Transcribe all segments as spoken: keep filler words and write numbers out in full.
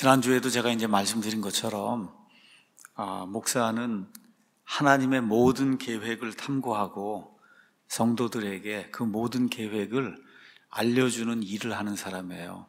지난주에도 제가 이제 말씀드린 것처럼 아, 목사는 하나님의 모든 계획을 탐구하고 성도들에게 그 모든 계획을 알려주는 일을 하는 사람이에요.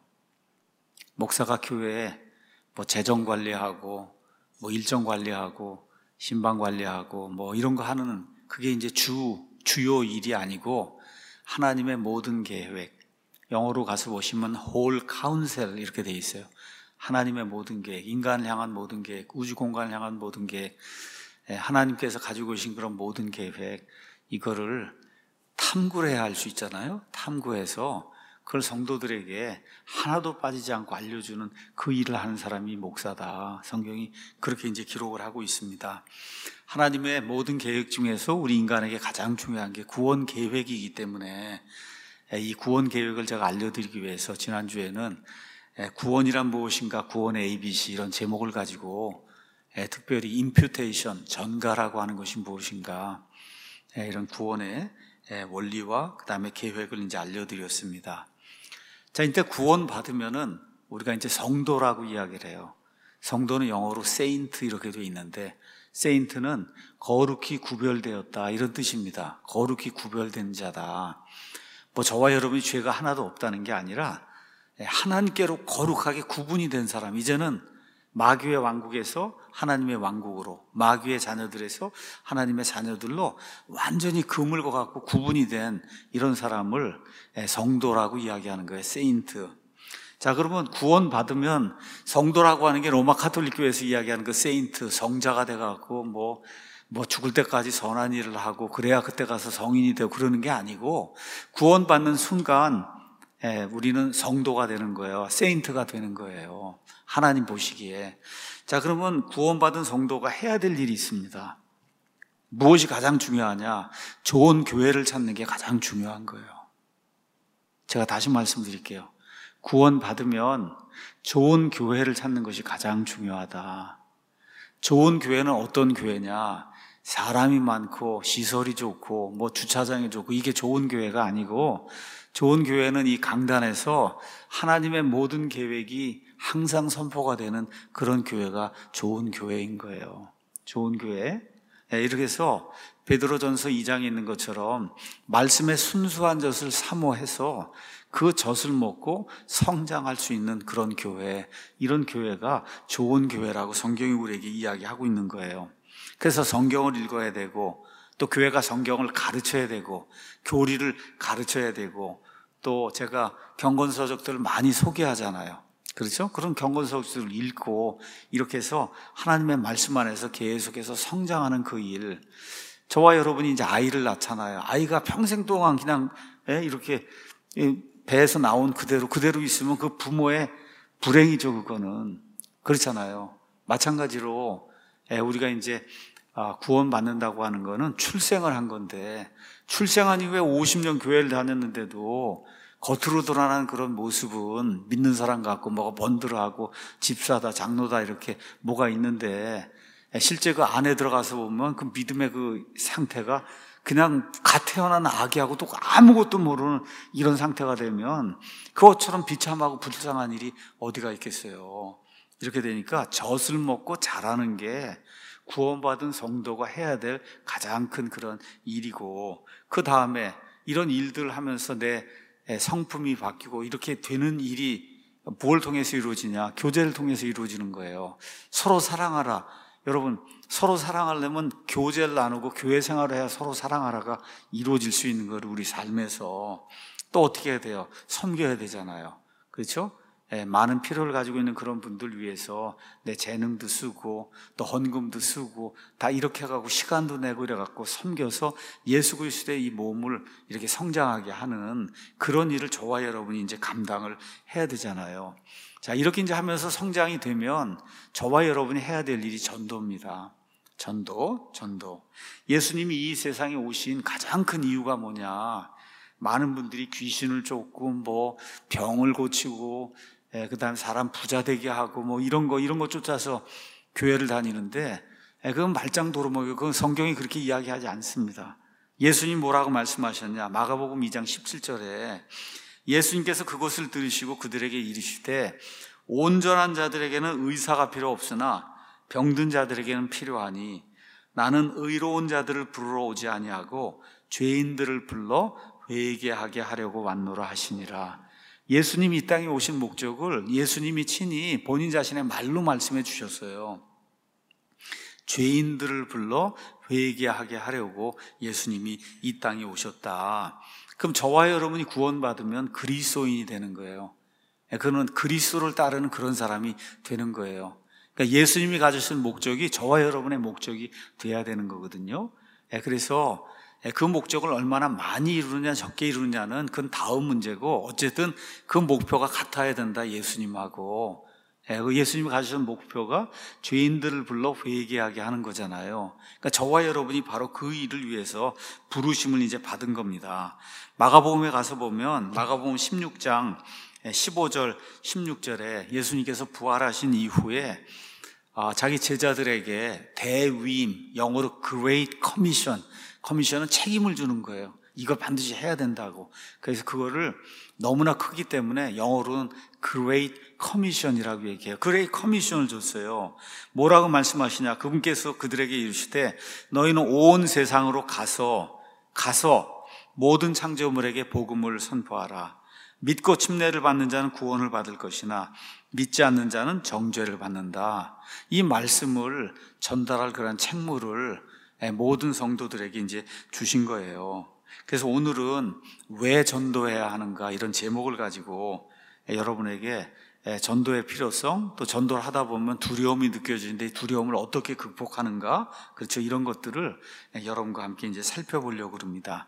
목사가 교회에 뭐 재정 관리하고 뭐 일정 관리하고 신방 관리하고 뭐 이런 거 하는 그게 이제 주 주요 일이 아니고 하나님의 모든 계획, 영어로 가서 보시면 whole counsel 이렇게 돼 있어요. 하나님의 모든 계획, 인간을 향한 모든 계획, 우주 공간을 향한 모든 계획, 하나님께서 가지고 계신 그런 모든 계획, 이거를 탐구를 해야 할 수 있잖아요. 탐구해서 그걸 성도들에게 하나도 빠지지 않고 알려주는 그 일을 하는 사람이 목사다. 성경이 그렇게 이제 기록을 하고 있습니다. 하나님의 모든 계획 중에서 우리 인간에게 가장 중요한 게 구원 계획이기 때문에 이 구원 계획을 제가 알려드리기 위해서 지난주에는 구원이란 무엇인가, 구원의 에이비씨 이런 제목을 가지고 특별히 imputation, 전가라고 하는 것이 무엇인가, 이런 구원의 원리와 그 다음에 계획을 이제 알려드렸습니다. 자, 이때 구원 받으면은 우리가 이제 성도라고 이야기를 해요. 성도는 영어로 saint 이렇게 되어 있는데, saint는 거룩히 구별되었다 이런 뜻입니다. 거룩히 구별된 자다. 뭐 저와 여러분이 죄가 하나도 없다는 게 아니라 하나님께로 거룩하게 구분이 된 사람, 이제는 마귀의 왕국에서 하나님의 왕국으로, 마귀의 자녀들에서 하나님의 자녀들로 완전히 그물과 같고 구분이 된 이런 사람을 성도라고 이야기하는 거예요. 세인트. 자, 그러면 구원 받으면 성도라고 하는 게 로마 카톨릭 교회에서 이야기하는 그 세인트, 성자가 돼갖고 뭐 뭐 죽을 때까지 선한 일을 하고 그래야 그때 가서 성인이 되고 그러는 게 아니고, 구원받는 순간 예, 우리는 성도가 되는 거예요. 세인트가 되는 거예요. 하나님 보시기에. 자, 그러면 구원받은 성도가 해야 될 일이 있습니다. 무엇이 가장 중요하냐? 좋은 교회를 찾는 게 가장 중요한 거예요. 제가 다시 말씀드릴게요. 구원받으면 좋은 교회를 찾는 것이 가장 중요하다. 좋은 교회는 어떤 교회냐? 사람이 많고 시설이 좋고 뭐 주차장이 좋고 이게 좋은 교회가 아니고, 좋은 교회는 이 강단에서 하나님의 모든 계획이 항상 선포가 되는 그런 교회가 좋은 교회인 거예요. 좋은 교회. 이렇게 해서 베드로전서 이 장에 있는 것처럼 말씀의 순수한 젖을 사모해서 그 젖을 먹고 성장할 수 있는 그런 교회, 이런 교회가 좋은 교회라고 성경이 우리에게 이야기하고 있는 거예요. 그래서 성경을 읽어야 되고, 또 교회가 성경을 가르쳐야 되고, 교리를 가르쳐야 되고, 또 제가 경건서적들을 많이 소개하잖아요. 그렇죠? 그런 경건서적들을 읽고 이렇게 해서 하나님의 말씀 안에서 계속해서 성장하는 그 일. 저와 여러분이 이제 아이를 낳잖아요. 아이가 평생 동안 그냥 이렇게 배에서 나온 그대로 그대로 있으면 그 부모의 불행이죠. 그거는 그렇잖아요. 마찬가지로 우리가 이제 구원받는다고 하는 거는 출생을 한 건데, 출생한 이후에 오십 년 교회를 다녔는데도 겉으로 드러나는 그런 모습은 믿는 사람 같고 뭐가 번들어하고 집사다 장로다 이렇게 뭐가 있는데, 실제 그 안에 들어가서 보면 그 믿음의 그 상태가 그냥 갓 태어난 아기하고 또 아무것도 모르는 이런 상태가 되면 그것처럼 비참하고 불쌍한 일이 어디가 있겠어요. 이렇게 되니까 젖을 먹고 자라는 게 구원받은 성도가 해야 될 가장 큰 그런 일이고, 그 다음에 이런 일들을 하면서 내 성품이 바뀌고 이렇게 되는 일이 뭘 통해서 이루어지냐? 교제를 통해서 이루어지는 거예요. 서로 사랑하라. 여러분, 서로 사랑하려면 교제를 나누고 교회 생활을 해야 서로 사랑하라가 이루어질 수 있는 거를 우리 삶에서 또 어떻게 해야 돼요? 섬겨야 되잖아요. 그렇죠? 예, 많은 필요를 가지고 있는 그런 분들 위해서 내 재능도 쓰고 또 헌금도 쓰고 다 이렇게 해가고 시간도 내고 이래갖고 섬겨서 예수 그리스도의 이 몸을 이렇게 성장하게 하는 그런 일을 저와 여러분이 이제 감당을 해야 되잖아요. 자, 이렇게 이제 하면서 성장이 되면 저와 여러분이 해야 될 일이 전도입니다. 전도, 전도. 예수님이 이 세상에 오신 가장 큰 이유가 뭐냐? 많은 분들이 귀신을 쫓고 뭐 병을 고치고 예, 그 다음에 사람 부자 되게 하고 뭐 이런 거 이런 거 쫓아서 교회를 다니는데, 예, 그건 말짱도루묵이고 그건 성경이 그렇게 이야기하지 않습니다. 예수님 뭐라고 말씀하셨냐? 마가복음 이 장 십칠 절에 예수님께서 그것을 들으시고 그들에게 이르시되 온전한 자들에게는 의사가 필요 없으나 병든 자들에게는 필요하니 나는 의로운 자들을 부르러 오지 아니하고 죄인들을 불러 회개하게 하려고 왔노라 하시니라. 예수님이 이 땅에 오신 목적을 예수님이 친히 본인 자신의 말로 말씀해 주셨어요. 죄인들을 불러 회개하게 하려고 예수님이 이 땅에 오셨다. 그럼 저와 여러분이 구원받으면 그리스도인이 되는 거예요. 그는 그리스도를 따르는 그런 사람이 되는 거예요. 그러니까 예수님이 가지신 목적이 저와 여러분의 목적이 돼야 되는 거거든요. 그래서 그 목적을 얼마나 많이 이루느냐 적게 이루느냐는 그건 다음 문제고, 어쨌든 그 목표가 같아야 된다, 예수님하고. 예수님이 가지신 목표가 죄인들을 불러 회개하게 하는 거잖아요. 그러니까 저와 여러분이 바로 그 일을 위해서 부르심을 이제 받은 겁니다. 마가복음에 가서 보면 마가복음 십육 장 십오 절 십육 절에 예수님께서 부활하신 이후에 자기 제자들에게 대위임, 영어로 Great Commission, 커미션은 책임을 주는 거예요. 이걸 반드시 해야 된다고. 그래서 그거를 너무나 크기 때문에 영어로는 Great Commission이라고 얘기해요. Great Commission을 줬어요. 뭐라고 말씀하시냐? 그분께서 그들에게 이르시되 너희는 온 세상으로 가서 가서 모든 창조물에게 복음을 선포하라. 믿고 침례를 받는 자는 구원을 받을 것이나 믿지 않는 자는 정죄를 받는다. 이 말씀을 전달할 그런 책무를 모든 성도들에게 이제 주신 거예요. 그래서 오늘은 왜 전도해야 하는가, 이런 제목을 가지고 여러분에게 전도의 필요성, 또 전도를 하다 보면 두려움이 느껴지는데 이 두려움을 어떻게 극복하는가, 그렇죠, 이런 것들을 여러분과 함께 이제 살펴보려고 합니다.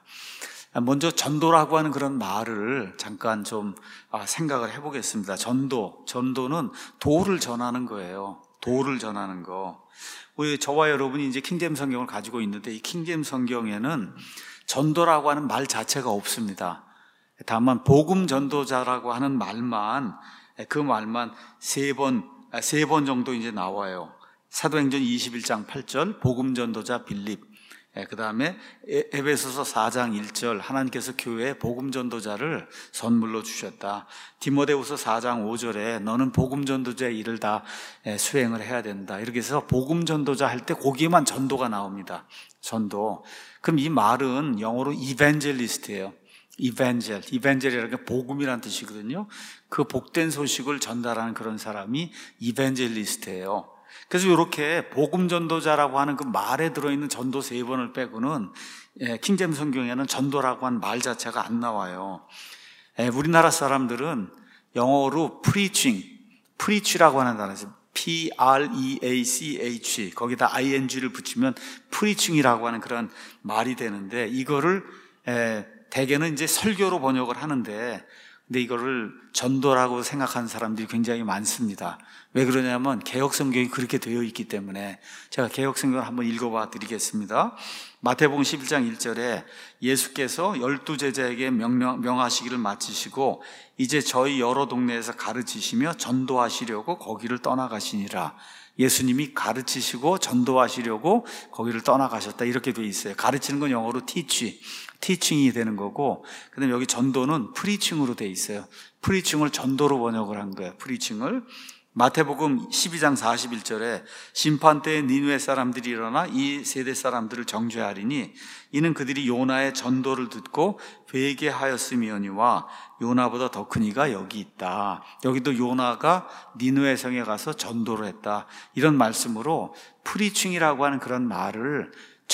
먼저 전도라고 하는 그런 말을 잠깐 좀 생각을 해보겠습니다. 전도, 전도는 도를 전하는 거예요. 도를 전하는 거. 우리 저와 여러분이 이제 킹제임스 성경을 가지고 있는데 이 킹제임스 성경에는 전도라고 하는 말 자체가 없습니다. 다만 복음 전도자라고 하는 말만, 그 말만 세 번, 세 번 정도 이제 나와요. 사도행전 이십일 장 팔 절 복음 전도자 빌립, 그 다음에 에베소서 사 장 일 절 하나님께서 교회에 복음 전도자를 선물로 주셨다. 디모데후서 사 장 오 절에 너는 복음 전도자의 일을 다 수행을 해야 된다. 이렇게 해서 복음 전도자 할 때 거기에만 전도가 나옵니다. 전도. 그럼 이 말은 영어로 이벤젤리스트예요. 이벤젤, 이벤젤이라는 게 복음이라는 뜻이거든요. 그 복된 소식을 전달하는 그런 사람이 이벤젤리스트예요. 그래서 이렇게 복음 전도자라고 하는 그 말에 들어있는 전도 세 번을 빼고는 킹제임스 성경에는 전도라고 하는 말 자체가 안 나와요. 우리나라 사람들은 영어로 preaching, preach라고 하는 단어에서 P R E A C H, 거기다 ing를 붙이면 preaching이라고 하는 그런 말이 되는데, 이거를 대개는 이제 설교로 번역을 하는데, 근데 이거를 전도라고 생각하는 사람들이 굉장히 많습니다. 왜 그러냐면 개역 성경이 그렇게 되어 있기 때문에. 제가 개역 성경을 한번 읽어봐 드리겠습니다. 마태복음 십일 장 일 절에 예수께서 열두 제자에게 명령, 명하시기를 마치시고 이제 저희 여러 동네에서 가르치시며 전도하시려고 거기를 떠나가시니라. 예수님이 가르치시고 전도하시려고 거기를 떠나가셨다, 이렇게 돼 있어요. 가르치는 건 영어로 teach, teaching이 되는 거고, 그다음에 여기 전도는 preaching으로 돼 있어요. preaching을 전도로 번역을 한 거예요. preaching을. 마태복음 십이 장 사십일 절에 심판때에 니느웨 사람들이 일어나 이 세대 사람들을 정죄하리니 이는 그들이 요나의 전도를 듣고 회개하였음이오니와 요나보다 더 큰 이가 여기 있다. 여기도 요나가 니느웨 성에 가서 전도를 했다, 이런 말씀으로 프리칭이라고 하는 그런 말을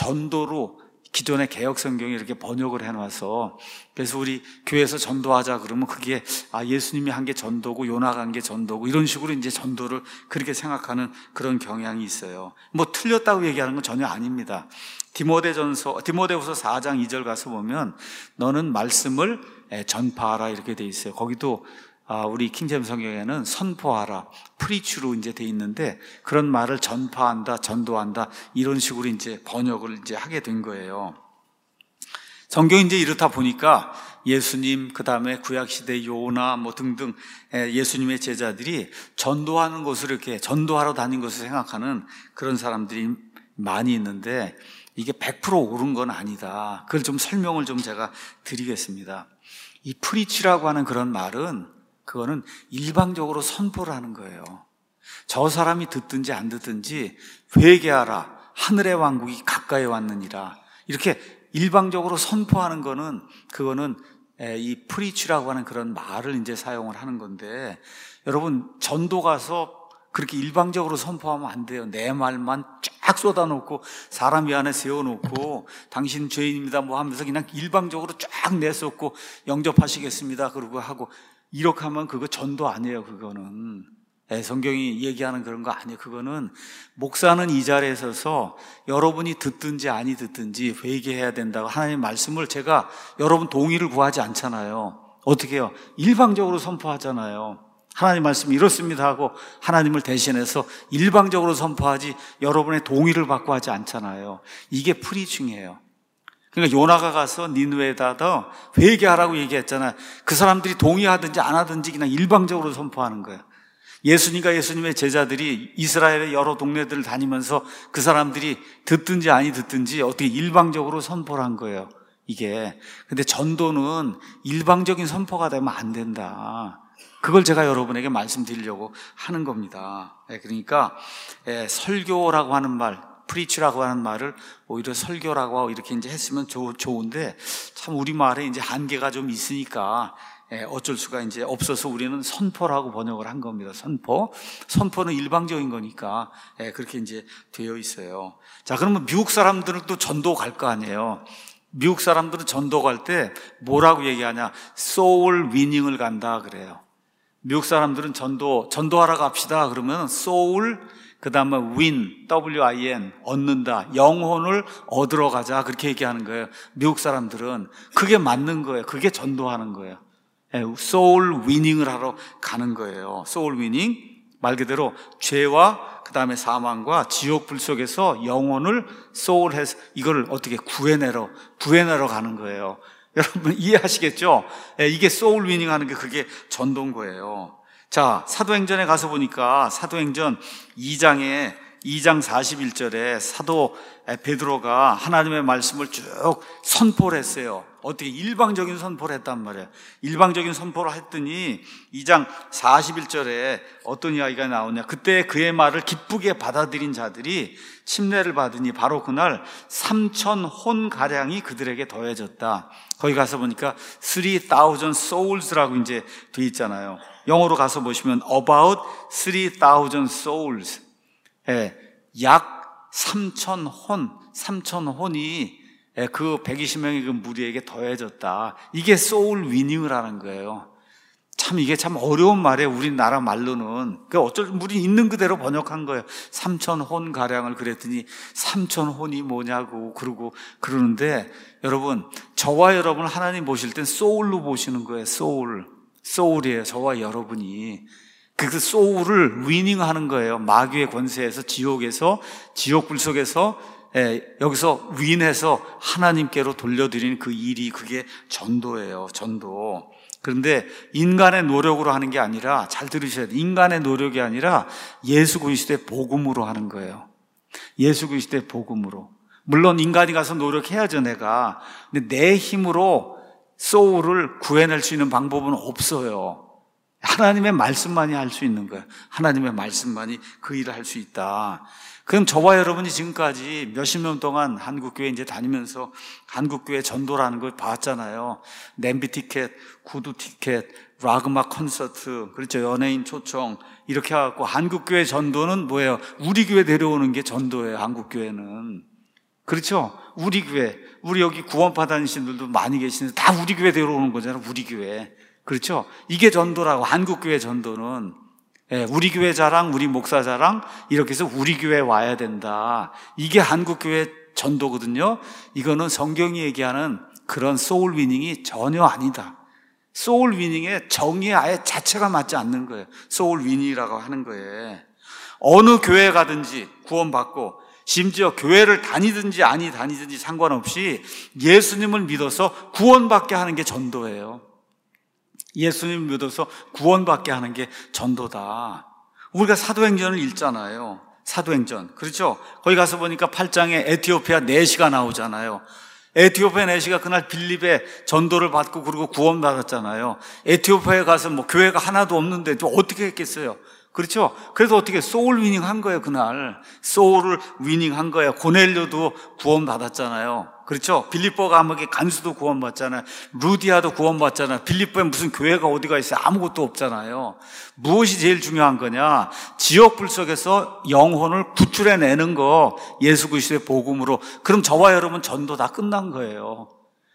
전도로 기존의 개역 성경이 이렇게 번역을 해놔서, 그래서 우리 교회에서 전도하자 그러면 그게 아 예수님이 한 게 전도고 요나가 한 게 전도고 이런 식으로 이제 전도를 그렇게 생각하는 그런 경향이 있어요. 뭐 틀렸다고 얘기하는 건 전혀 아닙니다. 디모데전서 디모데후서 사 장 이 절 가서 보면 너는 말씀을 전파하라, 이렇게 돼 있어요. 거기도 아, 우리 킹제임스 성경에는 선포하라, 프리치로 이제 돼 있는데 그런 말을 전파한다, 전도한다, 이런 식으로 이제 번역을 이제 하게 된 거예요. 성경이 이제 이렇다 보니까 예수님, 그 다음에 구약시대 요나 뭐 등등 예수님의 제자들이 전도하는 것을 이렇게 전도하러 다닌 것을 생각하는 그런 사람들이 많이 있는데 이게 백 퍼센트 옳은 건 아니다. 그걸 좀 설명을 좀 제가 드리겠습니다. 이 프리치라고 하는 그런 말은 그거는 일방적으로 선포를 하는 거예요. 저 사람이 듣든지 안 듣든지 회개하라, 하늘의 왕국이 가까이 왔느니라, 이렇게 일방적으로 선포하는 거는, 그거는 이 프리치라고 하는 그런 말을 이제 사용을 하는 건데, 여러분 전도 가서 그렇게 일방적으로 선포하면 안 돼요. 내 말만 쫙 쏟아놓고 사람 위 안에 세워놓고 당신 죄인입니다 뭐 하면서 그냥 일방적으로 쫙 내쏟고 영접하시겠습니다 그러고 하고, 이렇게 하면 그거 전도 아니에요. 그거는 성경이 얘기하는 그런 거 아니에요. 그거는 목사는 이 자리에 서서 여러분이 듣든지 아니 듣든지 회개해야 된다고 하나님의 말씀을, 제가 여러분 동의를 구하지 않잖아요. 어떻게 해요? 일방적으로 선포하잖아요. 하나님 말씀이 이렇습니다 하고 하나님을 대신해서 일방적으로 선포하지 여러분의 동의를 받고 하지 않잖아요. 이게 프리칭이에요. 그러니까 요나가 가서 니느웨에다 회개하라고 얘기했잖아요. 그 사람들이 동의하든지 안 하든지 그냥 일방적으로 선포하는 거예요. 예수님과 예수님의 제자들이 이스라엘의 여러 동네들을 다니면서 그 사람들이 듣든지 아니 듣든지 어떻게 일방적으로 선포를 한 거예요. 이게. 근데 전도는 일방적인 선포가 되면 안 된다. 그걸 제가 여러분에게 말씀드리려고 하는 겁니다. 그러니까 설교라고 하는 말, 프리치라고 하는 말을 오히려 설교라고 이렇게 이제 했으면 좋은데, 참 우리말에 이제 한계가 좀 있으니까 어쩔 수가 이제 없어서 우리는 선포라고 번역을 한 겁니다. 선포. 선포는 일방적인 거니까 그렇게 이제 되어 있어요. 자, 그러면 미국 사람들은 또 전도 갈 거 아니에요. 미국 사람들은 전도 갈 때 뭐라고 얘기하냐? 소울 위닝을 간다 그래요. 미국 사람들은 전도, 전도하러 갑시다 그러면 soul, 그 다음에 win, 더블유 아이 엔, 얻는다, 영혼을 얻으러 가자, 그렇게 얘기하는 거예요. 미국 사람들은 그게 맞는 거예요. 그게 전도하는 거예요. soul winning을 하러 가는 거예요. soul winning, 말 그대로 죄와 그 다음에 사망과 지옥불 속에서 영혼을 soul해서 이걸 어떻게 구해내러 구해내러 가는 거예요. 여러분 이해하시겠죠? 이게 소울 위닝 하는 게 그게 전도인 거예요. 자, 사도행전에 가서 보니까 사도행전 이 장에 이 장 사십일 절에 사도 베드로가 하나님의 말씀을 쭉 선포를 했어요. 어떻게 일방적인 선포를 했단 말이에요. 일방적인 선포를 했더니 이 장 사십일 절에 어떤 이야기가 나오냐? 그때 그의 말을 기쁘게 받아들인 자들이 침례를 받으니 바로 그날 삼천 혼 가량이 그들에게 더해졌다. 거기 가서 보니까 three thousand souls라고 이제 돼 있잖아요. 영어로 가서 보시면 about three thousand souls. 예, 약 삼천 혼, 삼천 혼이 그 백이십 명의 그 무리에게 더해졌다. 이게 소울 위닝을 하는 거예요. 참 이게 참 어려운 말이에요. 우리나라 말로는. 그 어쩔 우리 있는 그대로 번역한 거예요. 삼천 혼 가량을 그랬더니 삼천 혼이 뭐냐고 그러고 그러는데, 여러분 저와 여러분 하나님 보실 땐 소울로 보시는 거예요. 소울, 소울이에요. 저와 여러분이. 그 소울을 위닝하는 거예요. 마귀의 권세에서, 지옥에서, 지옥불 속에서 예, 여기서 윈해서 하나님께로 돌려드리는 그 일이, 그게 전도예요. 전도. 그런데 인간의 노력으로 하는 게 아니라, 잘 들으셔야 돼요. 인간의 노력이 아니라 예수 그리스도의 복음으로 하는 거예요. 예수 그리스도의 복음으로. 물론 인간이 가서 노력해야죠, 내가. 근데 내 힘으로 소울을 구해낼 수 있는 방법은 없어요. 하나님의 말씀만이 할 수 있는 거예요. 하나님의 말씀만이 그 일을 할 수 있다. 그럼 저와 여러분이 지금까지 몇십 년 동안 한국교회 이제 다니면서 한국교회 전도라는 걸 봤잖아요. 냄비 티켓, 구두 티켓, 락 음악 콘서트, 그렇죠. 연예인 초청, 이렇게 해갖고 한국교회 전도는 뭐예요? 우리 교회 데려오는 게 전도예요. 한국교회는. 그렇죠. 우리 교회, 우리 여기 구원파 다니신 분들도 많이 계시는데 다 우리 교회 데려오는 거잖아요. 우리 교회. 그렇죠. 이게 전도라고. 한국교회 전도는. 예, 우리 교회 자랑, 우리 목사 자랑, 이렇게 해서 우리 교회 와야 된다. 이게 한국교회 전도거든요. 이거는 성경이 얘기하는 그런 소울 위닝이 전혀 아니다. 소울 위닝의 정의 아예 자체가 맞지 않는 거예요. 소울 위닝이라고 하는 거예요. 어느 교회 가든지 구원받고, 심지어 교회를 다니든지 아니 다니든지 상관없이 예수님을 믿어서 구원받게 하는 게 전도예요. 예수님 믿어서 구원받게 하는 게 전도다. 우리가 사도행전을 읽잖아요. 사도행전. 그렇죠? 거기 가서 보니까 팔 장에 에티오피아 내시가 나오잖아요. 에티오피아 내시가 그날 빌립의 전도를 받고 그리고 구원받았잖아요. 에티오피아에 가서 뭐 교회가 하나도 없는데 또 어떻게 했겠어요? 그렇죠? 그래서 어떻게 소울 위닝 한 거예요, 그날. 소울을 위닝 한 거예요. 고넬료도 구원받았잖아요. 그렇죠? 빌립보 감옥의 간수도 구원받잖아요. 루디아도 구원받잖아요. 빌립보에 무슨 교회가 어디가 있어요? 아무것도 없잖아요. 무엇이 제일 중요한 거냐? 지옥불 속에서 영혼을 구출해내는 거, 예수 그리스도의 복음으로. 그럼 저와 여러분 전도 다 끝난 거예요.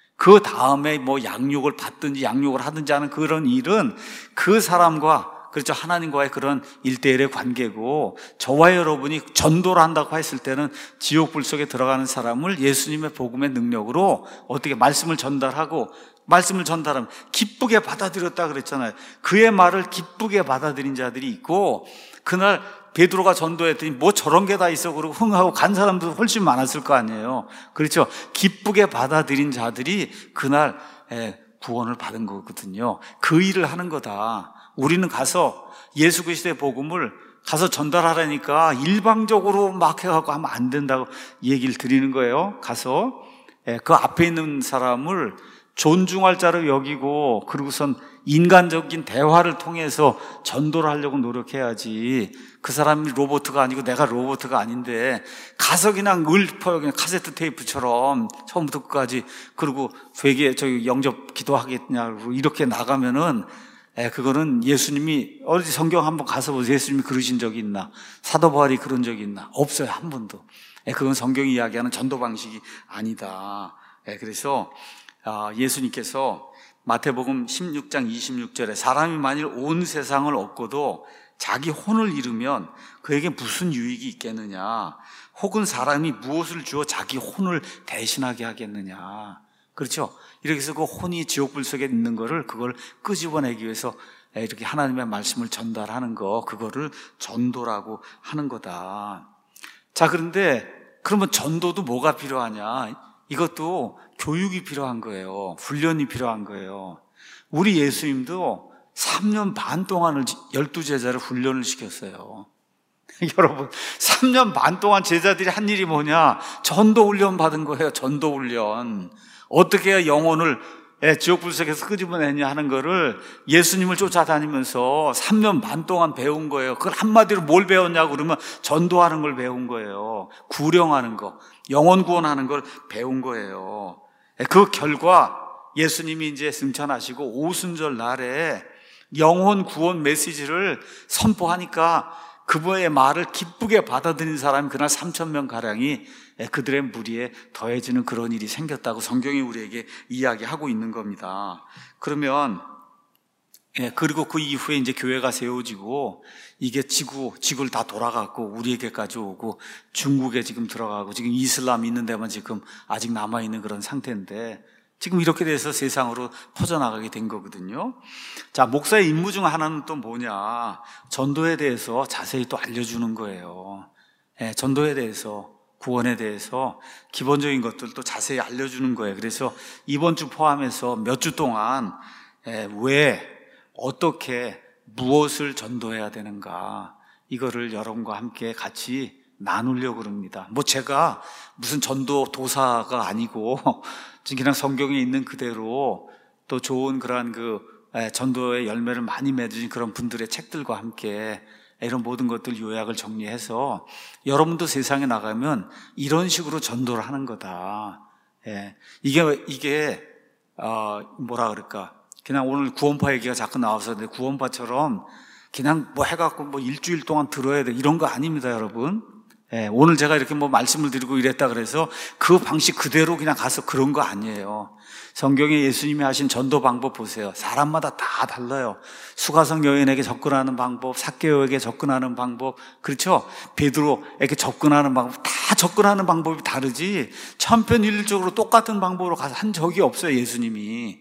그 다음에 뭐 양육을 받든지 양육을 하든지 하는 그런 일은 그 사람과, 그렇죠, 하나님과의 그런 일대일의 관계고, 저와 여러분이 전도를 한다고 했을 때는 지옥불 속에 들어가는 사람을 예수님의 복음의 능력으로 어떻게 말씀을 전달하고, 말씀을 전달하면 기쁘게 받아들였다 그랬잖아요. 그의 말을 기쁘게 받아들인 자들이 있고, 그날 베드로가 전도했더니 뭐 저런 게 다 있어 그러고 흥하고 간 사람도 훨씬 많았을 거 아니에요. 그렇죠? 기쁘게 받아들인 자들이 그날 구원을 받은 거거든요. 그 일을 하는 거다. 우리는 가서 예수 그리스도의 복음을 가서 전달하라니까 일방적으로 막 해갖고 하면 안 된다고 얘기를 드리는 거예요. 가서 그 앞에 있는 사람을 존중할 자로 여기고, 그리고선 인간적인 대화를 통해서 전도를 하려고 노력해야지. 그 사람이 로봇가 아니고 내가 로봇가 아닌데 가서 그냥 읊어요. 그냥 카세트 테이프처럼 처음부터 끝까지. 그리고 되게 저기 영접 기도하겠냐고 이렇게 나가면은, 에, 그거는 예수님이, 어디 성경 한번 가서 보세요. 예수님이 그러신 적이 있나? 사도 바울이 그런 적이 있나? 없어요, 한 번도. 에, 그건 성경이 이야기하는 전도 방식이 아니다. 에, 그래서 아, 예수님께서 마태복음 십육 장 이십육 절에 사람이 만일 온 세상을 얻고도 자기 혼을 잃으면 그에게 무슨 유익이 있겠느냐? 혹은 사람이 무엇을 주어 자기 혼을 대신하게 하겠느냐? 그렇죠? 이렇게 해서 그 혼이 지옥불 속에 있는 거를, 그걸 끄집어내기 위해서 이렇게 하나님의 말씀을 전달하는 거, 그거를 전도라고 하는 거다. 자, 그런데 그러면 전도도 뭐가 필요하냐? 이것도 교육이 필요한 거예요. 훈련이 필요한 거예요. 우리 예수님도 삼 년 반 동안을 열두 제자를 훈련을 시켰어요. 여러분, 삼 년 반 동안 제자들이 한 일이 뭐냐? 전도 훈련 받은 거예요. 전도 훈련. 어떻게 해야 영혼을 지옥불 속에서 끄집어내냐 하는 거를 예수님을 쫓아다니면서 삼 년 반 동안 배운 거예요. 그걸 한마디로 뭘 배웠냐고 그러면 전도하는 걸 배운 거예요. 구령하는 거, 영혼 구원하는 걸 배운 거예요. 그 결과 예수님이 이제 승천하시고 오순절 날에 영혼 구원 메시지를 선포하니까 그분의 말을 기쁘게 받아들인 사람이 그날 삼천 명 가량이 그들의 무리에 더해지는 그런 일이 생겼다고 성경이 우리에게 이야기하고 있는 겁니다. 그러면 예, 그리고 그 이후에 이제 교회가 세워지고 이게 지구, 지구를 다 돌아갔고 우리에게까지 오고 중국에 지금 들어가고 지금 이슬람 있는 데만 지금 아직 남아있는 그런 상태인데 지금 이렇게 돼서 세상으로 퍼져나가게 된 거거든요. 자, 목사의 임무 중 하나는 또 뭐냐? 전도에 대해서 자세히 또 알려주는 거예요. 예, 전도에 대해서, 구원에 대해서 기본적인 것들도 자세히 알려주는 거예요. 그래서 이번 주 포함해서 몇 주 동안 예, 왜, 어떻게, 무엇을 전도해야 되는가, 이거를 여러분과 함께 같이 나누려고 그럽니다. 뭐 제가 무슨 전도 도사가 아니고 그냥 성경에 있는 그대로 또 좋은 그러한 그 전도의 열매를 많이 맺으신 그런 분들의 책들과 함께 이런 모든 것들 요약을 정리해서 여러분도 세상에 나가면 이런 식으로 전도를 하는 거다. 예. 이게 이게 어 뭐라 그럴까? 그냥 오늘 구원파 얘기가 자꾸 나와서 구원파처럼 그냥 뭐 해갖고 뭐 일주일 동안 들어야 돼 이런 거 아닙니다, 여러분. 예, 오늘 제가 이렇게 뭐 말씀을 드리고 이랬다 그래서 그 방식 그대로 그냥 가서 그런 거 아니에요. 성경에 예수님이 하신 전도 방법 보세요. 사람마다 다 달라요. 수가성 여인에게 접근하는 방법, 삭개오에게 접근하는 방법, 그렇죠? 베드로에게 접근하는 방법, 다 접근하는 방법이 다르지 천편일률적으로 똑같은 방법으로 가서 한 적이 없어요, 예수님이.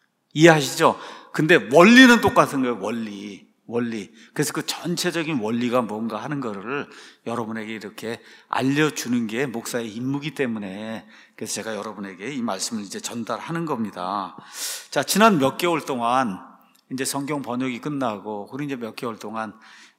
이해하시죠? 근데 원리는 똑같은 거예요, 원리. 원리. 그래서 그 전체적인 원리가 뭔가 하는 거를 여러분에게 이렇게 알려주는 게 목사의 임무이기 때문에 그래서 제가 여러분에게 이 말씀을 이제 전달하는 겁니다. 자, 지난 몇 개월 동안 이제 성경 번역이 끝나고 우리 이제 몇 개월 동안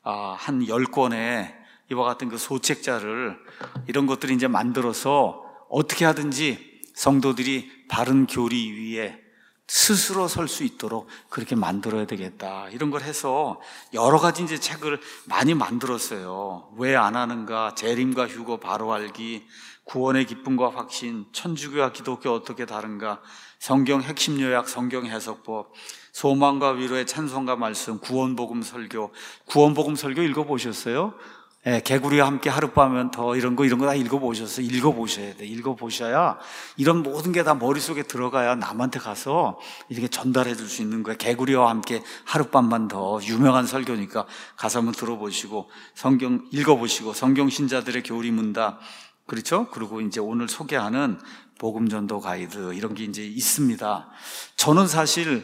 한 열 권의 이와 같은 그 소책자를 이런 것들을 이제 만들어서 어떻게 하든지 성도들이 바른 교리 위에 스스로 설 수 있도록 그렇게 만들어야 되겠다. 이런 걸 해서 여러 가지 이제 책을 많이 만들었어요. 왜 안 하는가, 재림과 휴거 바로 알기, 구원의 기쁨과 확신, 천주교와 기독교 어떻게 다른가, 성경 핵심 요약, 성경 해석법, 소망과 위로의 찬송과 말씀, 구원복음 설교. 구원복음 설교 읽어보셨어요? 예, 개구리와 함께 하룻밤은 더 이런 거 이런 거 다 읽어보셨어요? 읽어보셔야 돼. 읽어보셔야 이런 모든 게 다 머릿속에 들어가야 남한테 가서 이렇게 전달해 줄 수 있는 거예요. 개구리와 함께 하룻밤만 더 유명한 설교니까 가서 한번 들어보시고 성경 읽어보시고 성경 신자들의 교리 문답, 그렇죠? 그리고 이제 오늘 소개하는 복음 전도 가이드 이런 게 이제 있습니다. 저는 사실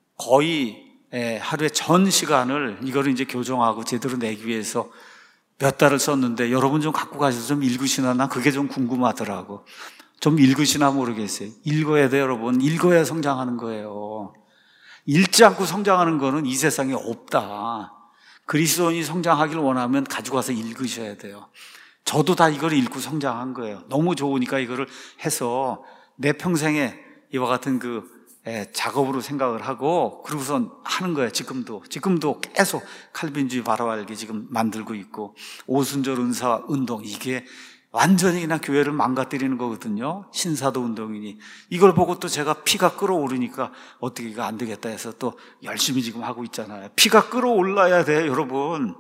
거의 예, 하루에 전 시간을 이거를 이제 교정하고 제대로 내기 위해서 몇 달을 썼는데 여러분 좀 갖고 가셔서 좀 읽으시나? 나 그게 좀 궁금하더라고. 좀 읽으시나 모르겠어요. 읽어야 돼요, 여러분. 읽어야 성장하는 거예요. 읽지 않고 성장하는 거는 이 세상에 없다. 그리스도인이 성장하길 원하면 가지고 와서 읽으셔야 돼요. 저도 다 이걸 읽고 성장한 거예요. 너무 좋으니까 이거를 해서 내 평생에 이와 같은 그 예, 작업으로 생각을 하고 그러고선 하는 거예요. 지금도 지금도 계속 칼빈주의 바로 알기 지금 만들고 있고, 오순절 은사 운동, 이게 완전히 그냥 교회를 망가뜨리는 거거든요. 신사도 운동이니 이걸 보고 또 제가 피가 끓어오르니까 어떻게 이거 안 되겠다 해서 또 열심히 지금 하고 있잖아요. 피가 끓어올라야 돼요, 여러분.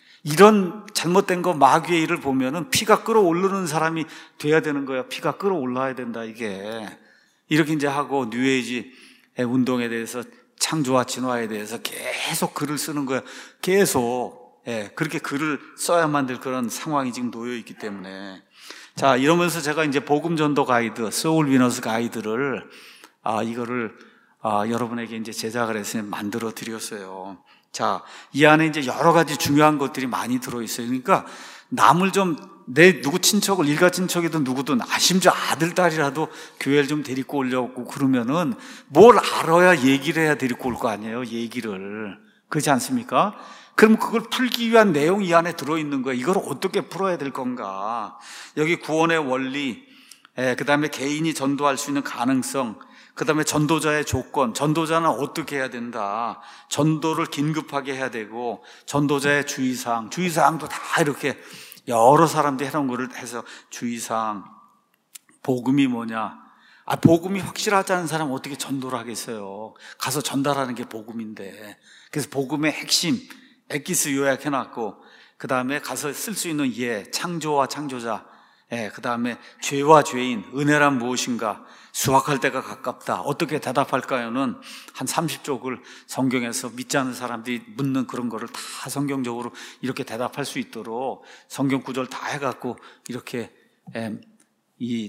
이런 잘못된 거 마귀의 일을 보면은 피가 끓어오르는 사람이 돼야 되는 거예요. 피가 끓어올라야 된다, 이게. 이렇게 이제 하고 뉴에이지 운동에 대해서, 창조와 진화에 대해서 계속 글을 쓰는 거예요. 계속. 예, 그렇게 글을 써야만 될 그런 상황이 지금 놓여 있기 때문에. 자, 이러면서 제가 이제 복음 전도 가이드, 소울 위너스 가이드를, 아, 이거를, 아, 여러분에게 이제 제작을 해서 만들어 드렸어요. 자, 이 안에 이제 여러 가지 중요한 것들이 많이 들어있어요. 그러니까 남을 좀, 내 누구 친척을, 일가 친척이든 누구든, 아, 심지어 아들, 딸이라도 교회를 좀 데리고 오려고 그러면은 뭘 알아야 얘기를 해야 데리고 올 거 아니에요, 얘기를. 그렇지 않습니까? 그럼 그걸 풀기 위한 내용이 이 안에 들어있는 거예요. 이걸 어떻게 풀어야 될 건가. 여기 구원의 원리, 그 다음에 개인이 전도할 수 있는 가능성, 그 다음에 전도자의 조건, 전도자는 어떻게 해야 된다, 전도를 긴급하게 해야 되고, 전도자의 주의사항, 주의사항도 다 이렇게 여러 사람들이 해놓은 거를 해서 주의사항, 복음이 뭐냐. 아, 복음이 확실하지 않은 사람은 어떻게 전도를 하겠어요. 가서 전달하는 게 복음인데. 그래서 복음의 핵심, 엑기스 요약해놨고, 그 다음에 가서 쓸 수 있는 예, 창조와 창조자, 예, 그 다음에 죄와 죄인, 은혜란 무엇인가, 수확할 때가 가깝다, 어떻게 대답할까요는 한 삼십 쪽을 성경에서 믿지 않는 사람들이 묻는 그런 거를 다 성경적으로 이렇게 대답할 수 있도록 성경 구절 다 해갖고 이렇게 예, 이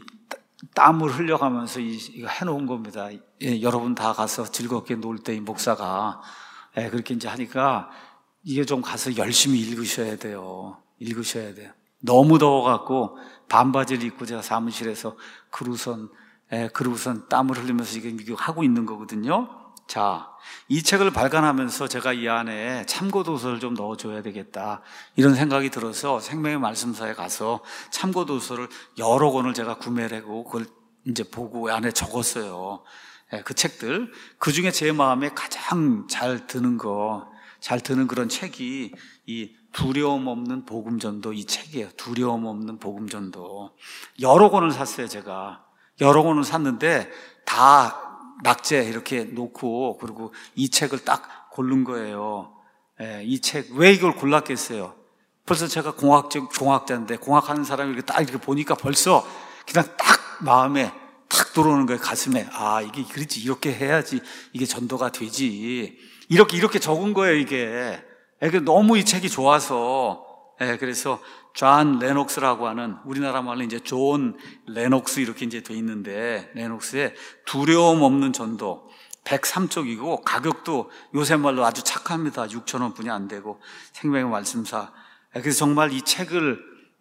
땀을 흘려가면서 이, 이거 해놓은 겁니다. 예, 여러분 다 가서 즐겁게 놀 때 이 목사가 예, 그렇게 이제 하니까 이게 좀 가서 열심히 읽으셔야 돼요. 읽으셔야 돼요. 너무 더워갖고 반바지를 입고 제가 사무실에서 그루선, 예, 그루선 땀을 흘리면서 이게 하고 있는 거거든요. 자, 이 책을 발간하면서 제가 이 안에 참고도서를 좀 넣어줘야 되겠다, 이런 생각이 들어서 생명의 말씀사에 가서 참고도서를 여러 권을 제가 구매를 하고 그걸 이제 보고 안에 적었어요. 예, 그 책들. 그 중에 제 마음에 가장 잘 드는 거, 잘 드는 그런 책이 이 두려움 없는 복음전도, 이 책이에요. 두려움 없는 복음전도. 여러 권을 샀어요, 제가. 여러 권을 샀는데 다 낙제 이렇게 놓고, 그리고 이 책을 딱 고른 거예요. 예, 이 책, 왜 이걸 골랐겠어요? 벌써 제가 공학적, 공학자인데, 공학하는 사람이 이렇게 딱 이렇게 보니까 벌써 그냥 딱 마음에 탁 들어오는 거예요, 가슴에. 아, 이게 그렇지, 이렇게 해야지 이게 전도가 되지. 이렇게, 이렇게 적은 거예요, 이게. 예, 너무 이 책이 좋아서. 예, 그래서 존 레녹스라고 하는, 우리나라 말로 이제 존 레녹스 이렇게 이제 돼 있는데, 레녹스의 두려움 없는 전도, 백삼 쪽이고 가격도 요새 말로 아주 착합니다. 육천 원뿐이 안 되고, 생명의 말씀사. 그래서 정말 이 책을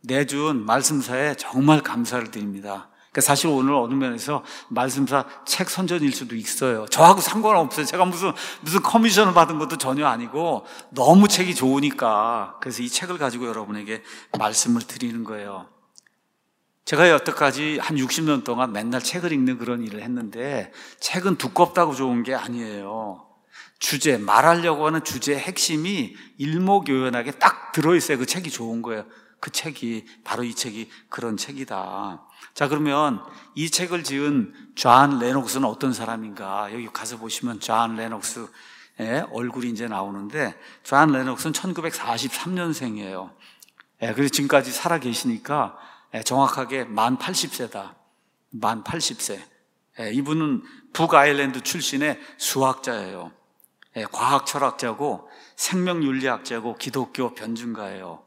내준 말씀사에 정말 감사를 드립니다. 사실 오늘 어느 면에서 말씀사 책 선전일 수도 있어요. 저하고 상관없어요. 제가 무슨 무슨 커미션을 받은 것도 전혀 아니고 너무 책이 좋으니까. 그래서 이 책을 가지고 여러분에게 말씀을 드리는 거예요. 제가 여태까지 한 육십 년 동안 맨날 책을 읽는 그런 일을 했는데 책은 두껍다고 좋은 게 아니에요. 주제, 말하려고 하는 주제의 핵심이 일목요연하게 딱 들어있어야 그 책이 좋은 거예요. 그 책이, 바로 이 책이 그런 책이다. 자, 그러면 이 책을 지은 존 레녹스는 어떤 사람인가? 여기 가서 보시면 존 레녹스의 얼굴이 이제 나오는데, 존 레녹스는 천구백사십삼 년생이에요. 예, 그래서 지금까지 살아 계시니까 정확하게 만 팔십 세다. 만 팔십 세. 예, 이분은 북아일랜드 출신의 수학자예요. 예, 과학 철학자고 생명윤리학자고 기독교 변증가예요.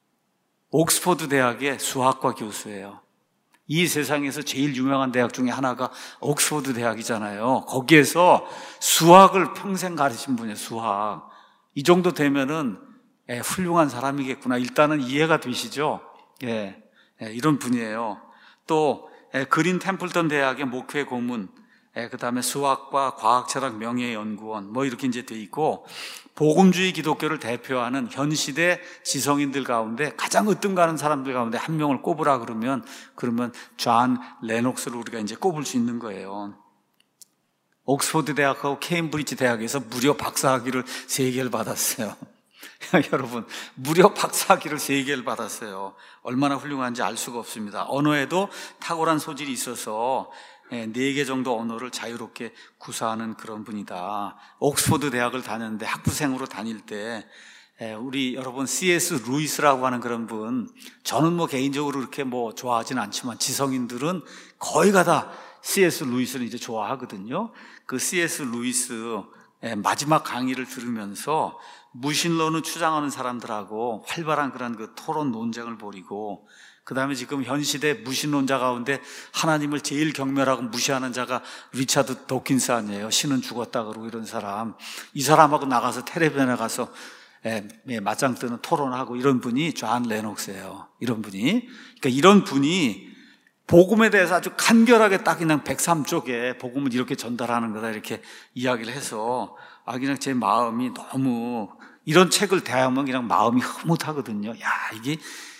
옥스퍼드 대학의 수학과 교수예요. 이 세상에서 제일 유명한 대학 중에 하나가 옥스퍼드 대학이잖아요. 거기에서 수학을 평생 가르친 분이에요. 수학. 이 정도 되면은 예, 훌륭한 사람이겠구나. 일단은 이해가 되시죠? 예, 예, 이런 분이에요. 또 예, 그린 템플턴 대학의 목회 고문, 예, 그 다음에 수학과 과학철학 명예연구원 뭐 이렇게 이제 돼 있고, 복음주의 기독교를 대표하는 현 시대 지성인들 가운데 가장 으뜸가는 사람들 가운데 한 명을 꼽으라 그러면 그러면 존 레녹스를 우리가 이제 꼽을 수 있는 거예요. 옥스퍼드 대학하고 케임브리지 대학에서 무려 박사학위를 세 개를 받았어요. 여러분, 무려 박사학위를 세 개를 받았어요. 얼마나 훌륭한지 알 수가 없습니다. 언어에도 탁월한 소질이 있어서 네 개 정도 언어를 자유롭게 구사하는 그런 분이다. 옥스퍼드 대학을 다녔는데 학부생으로 다닐 때 우리 여러분 씨에스 루이스라고 하는 그런 분, 저는 뭐 개인적으로 그렇게 뭐 좋아하진 않지만 지성인들은 거의 다 씨에스 루이스를 이제 좋아하거든요. 그 씨에스 루이스 마지막 강의를 들으면서 무신론을 주장하는 사람들하고 활발한 그런 그 토론 논쟁을 벌이고, 그 다음에 지금 현 시대 무신론자 가운데 하나님을 제일 경멸하고 무시하는 자가 리차드 도킨스 아니에요. 신은 죽었다 그러고 이런 사람. 이 사람하고 나가서 텔레비전에 가서 예, 예, 맞짱 뜨는 토론하고 이런 분이 존 레녹스예요. 이런 분이. 그러니까 이런 분이 복음에 대해서 아주 간결하게 딱 그냥 백삼 쪽에 복음을 이렇게 전달하는 거다 이렇게 이야기를 해서, 아, 그냥 제 마음이 너무, 이런 책을 대하면 그냥 마음이 흐뭇하거든요. 야, 이게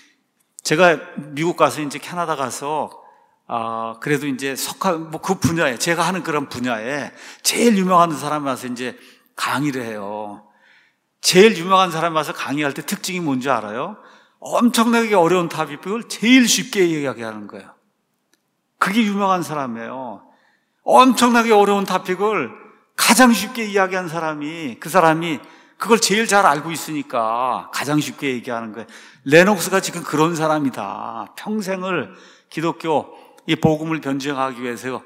제가 미국 가서 이제 캐나다 가서 아 그래도 이제 석학 뭐 그 분야에 제가 하는 그런 분야에 제일 유명한 사람이 와서 이제 강의를 해요. 제일 유명한 사람이 와서 강의할 때 특징이 뭔지 알아요? 엄청나게 어려운 토픽을 제일 쉽게 이야기하는 거예요. 그게 유명한 사람이에요. 엄청나게 어려운 토픽을 가장 쉽게 이야기한 사람이, 그 사람이 그걸 제일 잘 알고 있으니까 가장 쉽게 얘기하는 거예요. 레녹스가 지금 그런 사람이다. 평생을 기독교 이 복음을 변증하기 위해서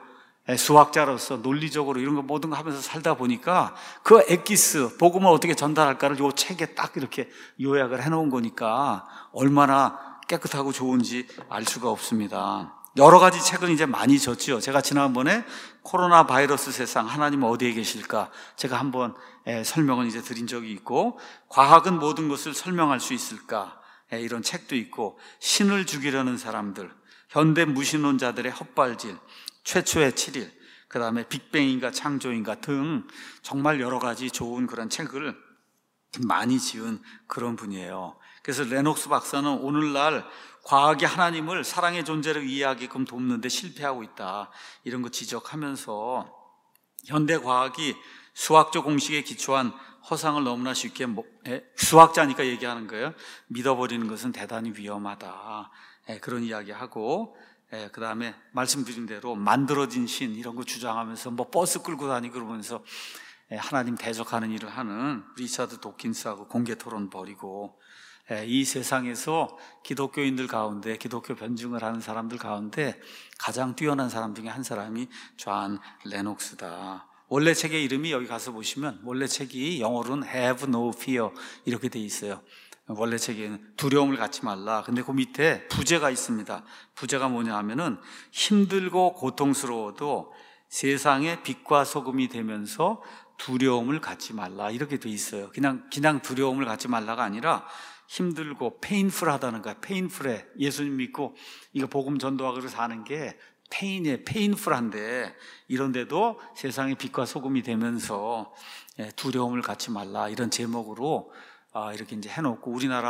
수학자로서 논리적으로 이런 거 모든 거 하면서 살다 보니까 그 엑기스, 복음을 어떻게 전달할까를 이 책에 딱 이렇게 요약을 해놓은 거니까 얼마나 깨끗하고 좋은지 알 수가 없습니다. 여러 가지 책을 이제 많이 줬죠. 제가 지난번에 코로나 바이러스 세상 하나님은 어디에 계실까 제가 한번 설명을 이제 드린 적이 있고, 과학은 모든 것을 설명할 수 있을까 이런 책도 있고, 신을 죽이려는 사람들, 현대 무신론자들의 헛발질, 최초의 칠 일, 그 다음에 빅뱅인가 창조인가 등 정말 여러 가지 좋은 그런 책을 많이 지은 그런 분이에요. 그래서 레녹스 박사는 오늘날 과학이 하나님을 사랑의 존재로 이해하게끔 돕는데 실패하고 있다, 이런 거 지적하면서 현대 과학이 수학적 공식에 기초한 허상을 너무나 쉽게, 수학자니까 얘기하는 거예요. 믿어버리는 것은 대단히 위험하다, 그런 이야기하고, 그 다음에 말씀드린 대로 만들어진 신 이런 거 주장하면서 뭐 버스 끌고 다니고 그러면서 하나님 대적하는 일을 하는 리차드 도킨스하고 공개 토론 벌이고, 이 세상에서 기독교인들 가운데, 기독교 변증을 하는 사람들 가운데 가장 뛰어난 사람 중에 한 사람이 존 레녹스다. 원래 책의 이름이 여기 가서 보시면, 원래 책이 영어로는 Have No Fear 이렇게 돼 있어요. 원래 책에는 두려움을 갖지 말라. 근데 그 밑에 부제가 있습니다. 부제가 뭐냐 하면은 힘들고 고통스러워도 세상의 빛과 소금이 되면서 두려움을 갖지 말라, 이렇게 돼 있어요. 그냥 그냥 두려움을 갖지 말라가 아니라 힘들고 페인풀하다는 거야. 페인풀해. 예수님 믿고 이거 복음 전도하고 사는 게 페인에 페인풀한데, 이런데도 세상의 빛과 소금이 되면서 두려움을 갖지 말라, 이런 제목으로 이렇게 이제 해놓고, 우리나라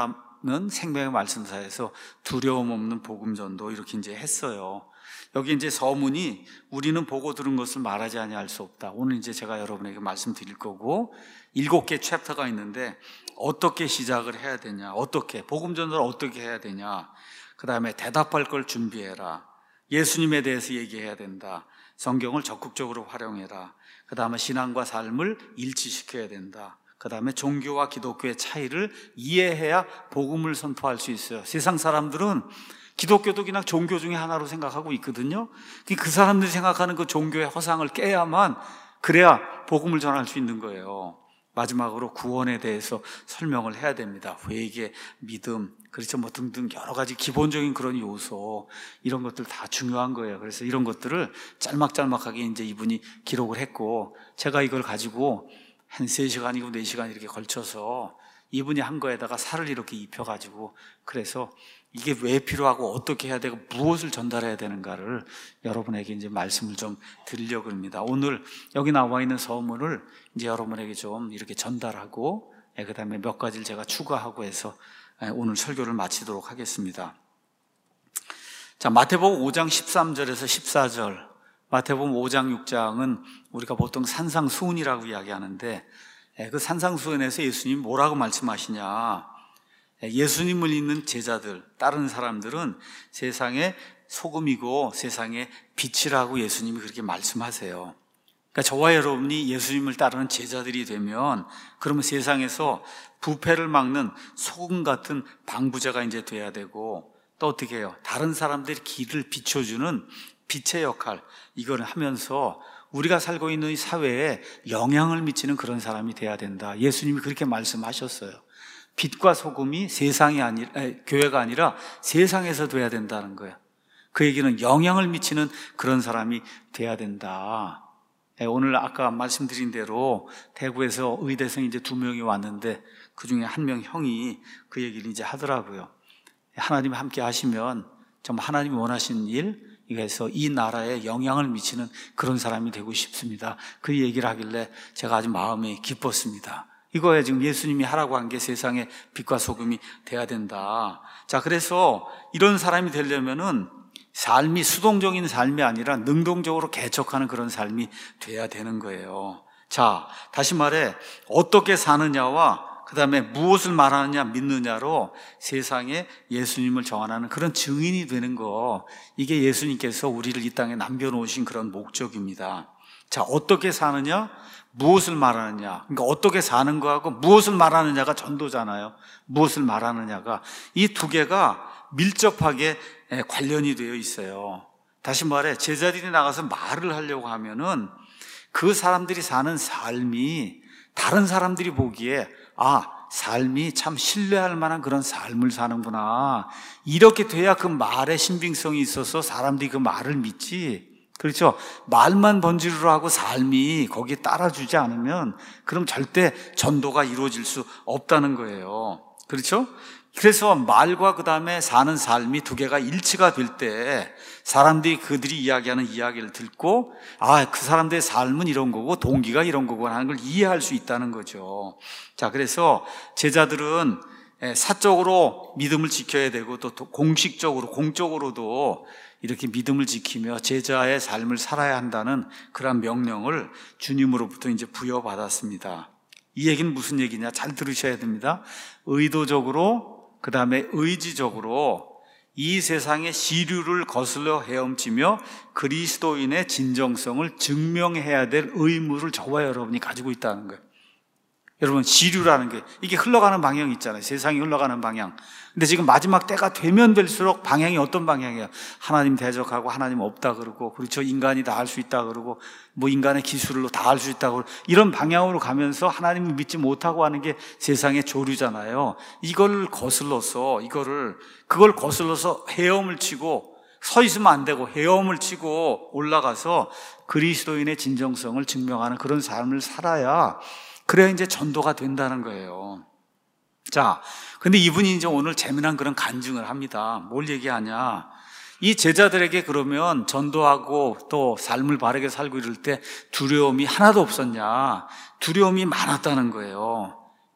생명의 말씀사에서 두려움 없는 복음전도 이렇게 이제 했어요. 여기 이제 서문이 우리는 보고 들은 것을 말하지 아니할 수 없다. 오늘 이제 제가 여러분에게 말씀드릴 거고, 일곱 개 챕터가 있는데 어떻게 시작을 해야 되냐, 어떻게 복음전도를 어떻게 해야 되냐, 그 다음에 대답할 걸 준비해라, 예수님에 대해서 얘기해야 된다, 성경을 적극적으로 활용해라, 그 다음에 신앙과 삶을 일치시켜야 된다, 그 다음에 종교와 기독교의 차이를 이해해야 복음을 선포할 수 있어요. 세상 사람들은 기독교도 그냥 종교 중에 하나로 생각하고 있거든요. 그 사람들이 생각하는 그 종교의 허상을 깨야만, 그래야 복음을 전할 수 있는 거예요. 마지막으로 구원에 대해서 설명을 해야 됩니다. 회개, 믿음, 그렇죠, 뭐 등등 여러 가지 기본적인 그런 요소, 이런 것들 다 중요한 거예요. 그래서 이런 것들을 짤막짤막하게 이제 이분이 기록을 했고, 제가 이걸 가지고 한 세 시간이고 네 시간 이렇게 걸쳐서 이분이 한 거에다가 살을 이렇게 입혀가지고, 그래서 이게 왜 필요하고 어떻게 해야 되고 무엇을 전달해야 되는가를 여러분에게 이제 말씀을 좀 드리려고 합니다. 오늘 여기 나와 있는 서문을 이제 여러분에게 좀 이렇게 전달하고, 그 다음에 몇 가지를 제가 추가하고 해서 오늘 설교를 마치도록 하겠습니다. 자, 마태복음 오 장 십삼 절에서 십사 절, 마태복음 오 장 육 장은 우리가 보통 산상수훈이라고 이야기하는데, 그 산상수훈에서 예수님이 뭐라고 말씀하시냐, 예수님을 믿는 제자들, 다른 사람들은 세상의 소금이고 세상의 빛이라고 예수님이 그렇게 말씀하세요. 그러니까 저와 여러분이 예수님을 따르는 제자들이 되면, 그러면 세상에서 부패를 막는 소금 같은 방부제가 이제 돼야 되고, 또 어떻게 해요? 다른 사람들의 길을 비춰주는 빛의 역할, 이걸 하면서 우리가 살고 있는 이 사회에 영향을 미치는 그런 사람이 돼야 된다. 예수님이 그렇게 말씀하셨어요. 빛과 소금이 세상이 아니라, 아니, 교회가 아니라 세상에서 돼야 된다는 거예요. 그 얘기는 영향을 미치는 그런 사람이 돼야 된다. 오늘 아까 말씀드린 대로 대구에서 의대생 이제 두 명이 왔는데, 그 중에 한 명 형이 그 얘기를 이제 하더라고요. 하나님이 함께 하시면 정말 하나님이 원하시는 일, 이래서 이 나라에 영향을 미치는 그런 사람이 되고 싶습니다. 그 얘기를 하길래 제가 아주 마음이 기뻤습니다. 이거에 지금 예수님이 하라고 한 게 세상의 빛과 소금이 돼야 된다. 자, 그래서 이런 사람이 되려면은 삶이 수동적인 삶이 아니라 능동적으로 개척하는 그런 삶이 돼야 되는 거예요. 자, 다시 말해, 어떻게 사느냐와 그 다음에 무엇을 말하느냐, 믿느냐로 세상에 예수님을 정하는 그런 증인이 되는 거, 이게 예수님께서 우리를 이 땅에 남겨놓으신 그런 목적입니다. 자, 어떻게 사느냐, 무엇을 말하느냐, 그러니까 어떻게 사는 거하고 무엇을 말하느냐가 전도잖아요. 무엇을 말하느냐가, 이 두 개가 밀접하게 관련이 되어 있어요. 다시 말해, 제자들이 나가서 말을 하려고 하면은 그 사람들이 사는 삶이 다른 사람들이 보기에, 아, 삶이 참 신뢰할 만한 그런 삶을 사는구나, 이렇게 돼야 그 말에 신빙성이 있어서 사람들이 그 말을 믿지. 그렇죠? 말만 번지르르 하고 삶이 거기에 따라주지 않으면 그럼 절대 전도가 이루어질 수 없다는 거예요. 그렇죠? 그래서 말과 그 다음에 사는 삶이 두 개가 일치가 될 때 사람들이 그들이 이야기하는 이야기를 듣고, 아, 그 사람들의 삶은 이런 거고 동기가 이런 거고 하는 걸 이해할 수 있다는 거죠. 자, 그래서 제자들은 사적으로 믿음을 지켜야 되고, 또 공식적으로, 공적으로도 이렇게 믿음을 지키며 제자의 삶을 살아야 한다는 그런 명령을 주님으로부터 이제 부여받았습니다. 이 얘기는 무슨 얘기냐? 잘 들으셔야 됩니다. 의도적으로, 그 다음에 의지적으로 이 세상의 시류를 거슬러 헤엄치며 그리스도인의 진정성을 증명해야 될 의무를 저와 여러분이 가지고 있다는 거예요. 여러분, 시류라는 게 이게 흘러가는 방향이 있잖아요. 세상이 흘러가는 방향. 근데 지금 마지막 때가 되면 될수록 방향이 어떤 방향이에요? 하나님 대적하고 하나님 없다 그러고, 그렇죠, 인간이 다 할 수 있다 그러고, 뭐 인간의 기술로 다 할 수 있다 그러고, 이런 방향으로 가면서 하나님을 믿지 못하고 하는 게 세상의 조류잖아요. 이걸 거슬러서, 이거를 그걸 거슬러서 헤엄을 치고, 서 있으면 안 되고 헤엄을 치고 올라가서 그리스도인의 진정성을 증명하는 그런 삶을 살아야, 그래야 이제 전도가 된다는 거예요. 자, 근데 이분이 이제 오늘 재미난 그런 간증을 합니다. 뭘 얘기하냐? 이 제자들에게 그러면 전도하고 또 삶을 바르게 살고 이럴 때 두려움이 하나도 없었냐? 두려움이 많았다는 거예요.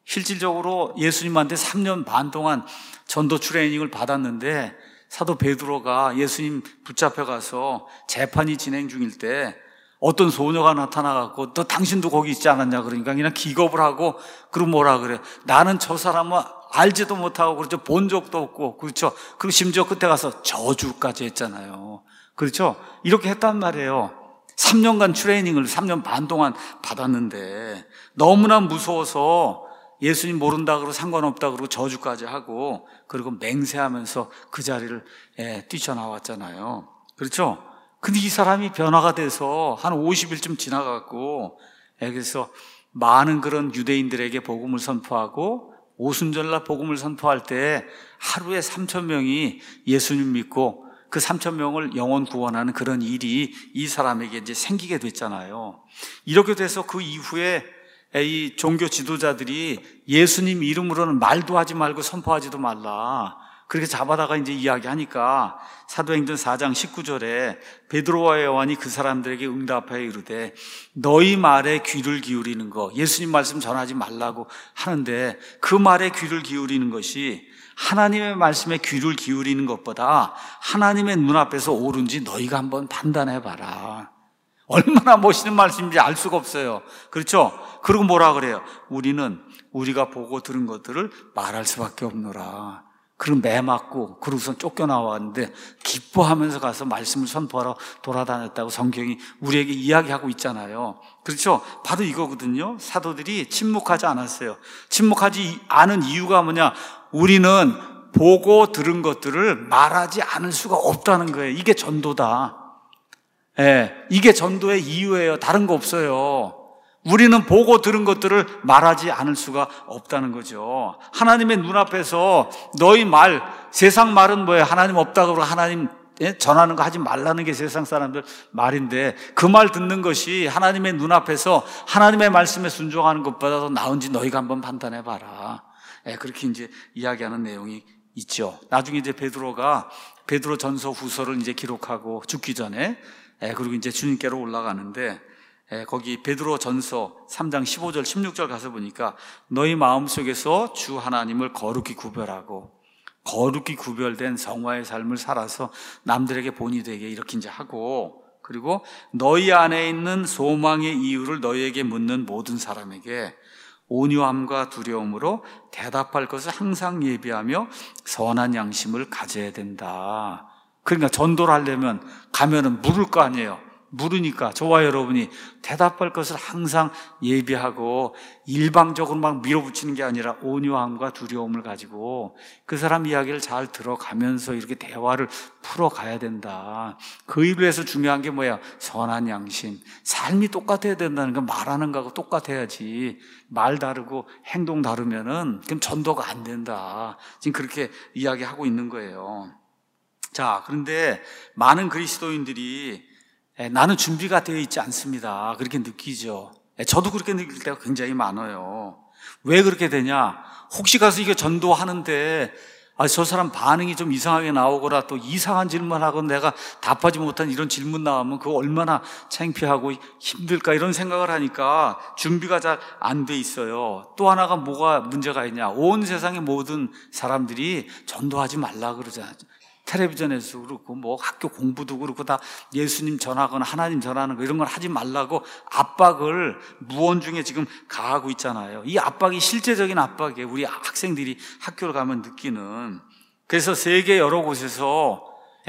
실질적으로 예수님한테 삼 년 반 동안 전도 트레이닝을 받았는데 사도 베드로가 예수님 붙잡혀 가서 재판이 진행 중일 때 어떤 소녀가 나타나갖고 너 당신도 거기 있지 않았냐 그러니까 그냥 기겁을 하고 그리고 뭐라 그래, 나는 저 사람은 알지도 못하고 그렇죠, 본 적도 없고, 그렇죠, 그리고 심지어 그때 가서 저주까지 했잖아요. 그렇죠, 이렇게 했단 말이에요. 삼 년간 트레이닝을 삼 년 반 동안 받았는데 너무나 무서워서 예수님 모른다 그러고 상관없다 그러고 저주까지 하고 그리고 맹세하면서 그 자리를 예, 뛰쳐나왔잖아요. 그렇죠? 근데 이 사람이 변화가 돼서 한 오십 일쯤 지나갔고, 예, 그래서 많은 그런 유대인들에게 복음을 선포하고 오순절날 복음을 선포할 때 하루에 삼천 명이 예수님 믿고 그 삼천 명을 영혼 구원하는 그런 일이 이 사람에게 이제 생기게 됐잖아요. 이렇게 돼서 그 이후에 이 종교 지도자들이 예수님 이름으로는 말도 하지 말고 선포하지도 말라, 그렇게 잡아다가 이제 이야기하니까 사도행전 사 장 십구 절에 베드로와 요한이 그 사람들에게 응답하여 이르되 너희 말에 귀를 기울이는 거, 예수님 말씀 전하지 말라고 하는데 그 말에 귀를 기울이는 것이 하나님의 말씀에 귀를 기울이는 것보다 하나님의 눈앞에서 옳은지 너희가 한번 판단해봐라. 얼마나 멋있는 말씀인지 알 수가 없어요. 그렇죠? 그리고 뭐라 그래요? 우리는 우리가 보고 들은 것들을 말할 수밖에 없노라. 그리고 매 맞고 그러고선 쫓겨나왔는데 기뻐하면서 가서 말씀을 선포하러 돌아다녔다고 성경이 우리에게 이야기하고 있잖아요. 그렇죠? 바로 이거거든요. 사도들이 침묵하지 않았어요. 침묵하지 않은 이유가 뭐냐? 우리는 보고 들은 것들을 말하지 않을 수가 없다는 거예요. 이게 전도다. 예, 이게 전도의 이유예요. 다른 거 없어요. 우리는 보고 들은 것들을 말하지 않을 수가 없다는 거죠. 하나님의 눈앞에서 너희 말, 세상 말은 뭐예요? 하나님 없다고 그러고 하나님 전하는 거 하지 말라는 게 세상 사람들 말인데 그 말 듣는 것이 하나님의 눈앞에서 하나님의 말씀에 순종하는 것보다 더 나은지 너희가 한번 판단해 봐라. 예, 그렇게 이제 이야기하는 내용이 있죠. 나중에 이제 베드로가 베드로 전서 후서를 이제 기록하고 죽기 전에 예, 그리고 이제 주님께로 올라가는데 예, 거기 베드로 전서 삼 장 십오 절 십육 절 가서 보니까 너희 마음속에서 주 하나님을 거룩히 구별하고 거룩히 구별된 성화의 삶을 살아서 남들에게 본이 되게 이렇게 이제 하고, 그리고 너희 안에 있는 소망의 이유를 너희에게 묻는 모든 사람에게 온유함과 두려움으로 대답할 것을 항상 예비하며 선한 양심을 가져야 된다. 그러니까 전도를 하려면 가면은 물을 거 아니에요. 물으니까 저와 여러분이 대답할 것을 항상 예비하고 일방적으로 막 밀어붙이는 게 아니라 온유함과 두려움을 가지고 그 사람 이야기를 잘 들어가면서 이렇게 대화를 풀어가야 된다. 그 일을 위해서 중요한 게 뭐야? 선한 양심. 삶이 똑같아야 된다는 건 말하는 거하고 똑같아야지. 말 다르고 행동 다르면은 그럼 전도가 안 된다. 지금 그렇게 이야기하고 있는 거예요. 자, 그런데 많은 그리스도인들이 나는 준비가 되어 있지 않습니다. 그렇게 느끼죠. 저도 그렇게 느낄 때가 굉장히 많아요. 왜 그렇게 되냐? 혹시 가서 이게 전도하는데 아, 저 사람 반응이 좀 이상하게 나오거나 또 이상한 질문하고 내가 답하지 못한 이런 질문 나오면 그거 얼마나 창피하고 힘들까 이런 생각을 하니까 준비가 잘 안 돼 있어요. 또 하나가 뭐가 문제가 있냐? 온 세상의 모든 사람들이 전도하지 말라 그러잖아요. 텔레비전에서 그렇고 뭐 학교 공부도 그렇고 다 예수님 전하거나 하나님 전하는 거 이런 걸 하지 말라고 압박을 무언중에 지금 가하고 있잖아요. 이 압박이 실제적인 압박이에요. 우리 학생들이 학교를 가면 느끼는. 그래서 세계 여러 곳에서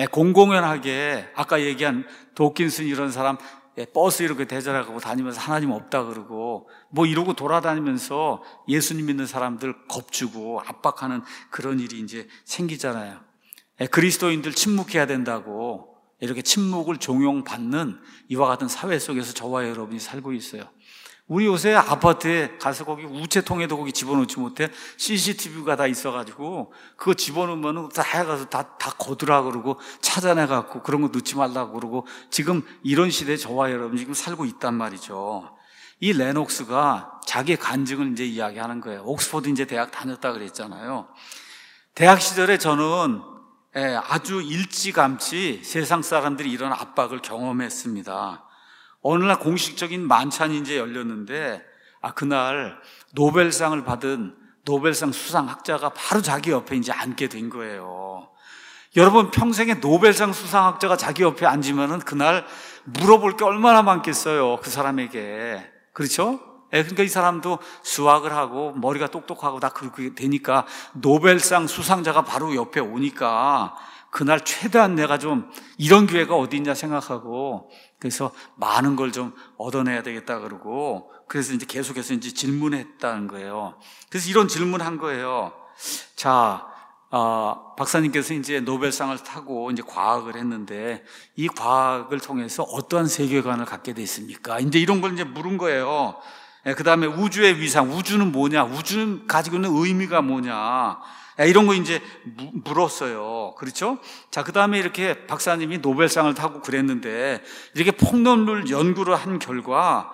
공공연하게 아까 얘기한 도킨슨 이런 사람 버스 이렇게 대절하고 다니면서 하나님 없다 그러고 뭐 이러고 돌아다니면서 예수님 믿는 사람들 겁주고 압박하는 그런 일이 이제 생기잖아요. 그리스도인들 침묵해야 된다고 이렇게 침묵을 종용받는 이와 같은 사회 속에서 저와 여러분이 살고 있어요. 우리 요새 아파트에 가서 거기 우체통에도 거기 집어넣지 못해 씨씨티비가 다 있어가지고 그거 집어넣으면 다 해가서 다, 다 거두라 그러고 찾아내갖고 그런 거 넣지 말라고 그러고 지금 이런 시대에 저와 여러분이 지금 살고 있단 말이죠. 이 레녹스가 자기의 간증을 이제 이야기하는 거예요. 옥스퍼드 이제 대학 다녔다 그랬잖아요. 대학 시절에 저는 예, 아주 일찌감치 세상 사람들이 이런 압박을 경험했습니다. 어느 날 공식적인 만찬이 이제 열렸는데 아, 그날 노벨상을 받은 노벨상 수상학자가 바로 자기 옆에 이제 앉게 된 거예요. 여러분, 평생에 노벨상 수상학자가 자기 옆에 앉으면은 그날 물어볼 게 얼마나 많겠어요, 그 사람에게. 그렇죠? 예, 그러니까 이 사람도 수학을 하고 머리가 똑똑하고 다 그렇게 되니까 노벨상 수상자가 바로 옆에 오니까 그날 최대한 내가 좀 이런 기회가 어디 있냐 생각하고, 그래서 많은 걸 좀 얻어내야 되겠다 그러고, 그래서 이제 계속해서 이제 질문했다는 거예요. 그래서 이런 질문한 거예요. 자, 어, 박사님께서 이제 노벨상을 타고 이제 과학을 했는데 이 과학을 통해서 어떠한 세계관을 갖게 됐습니까? 이제 이런 걸 이제 물은 거예요. 예, 그 다음에 우주의 위상, 우주는 뭐냐? 우주는 가지고 있는 의미가 뭐냐? 예, 이런 거 이제 무, 물었어요. 그렇죠? 자, 그 다음에 이렇게 박사님이 노벨상을 타고 그랬는데 이렇게 폭넓은 연구를 한 결과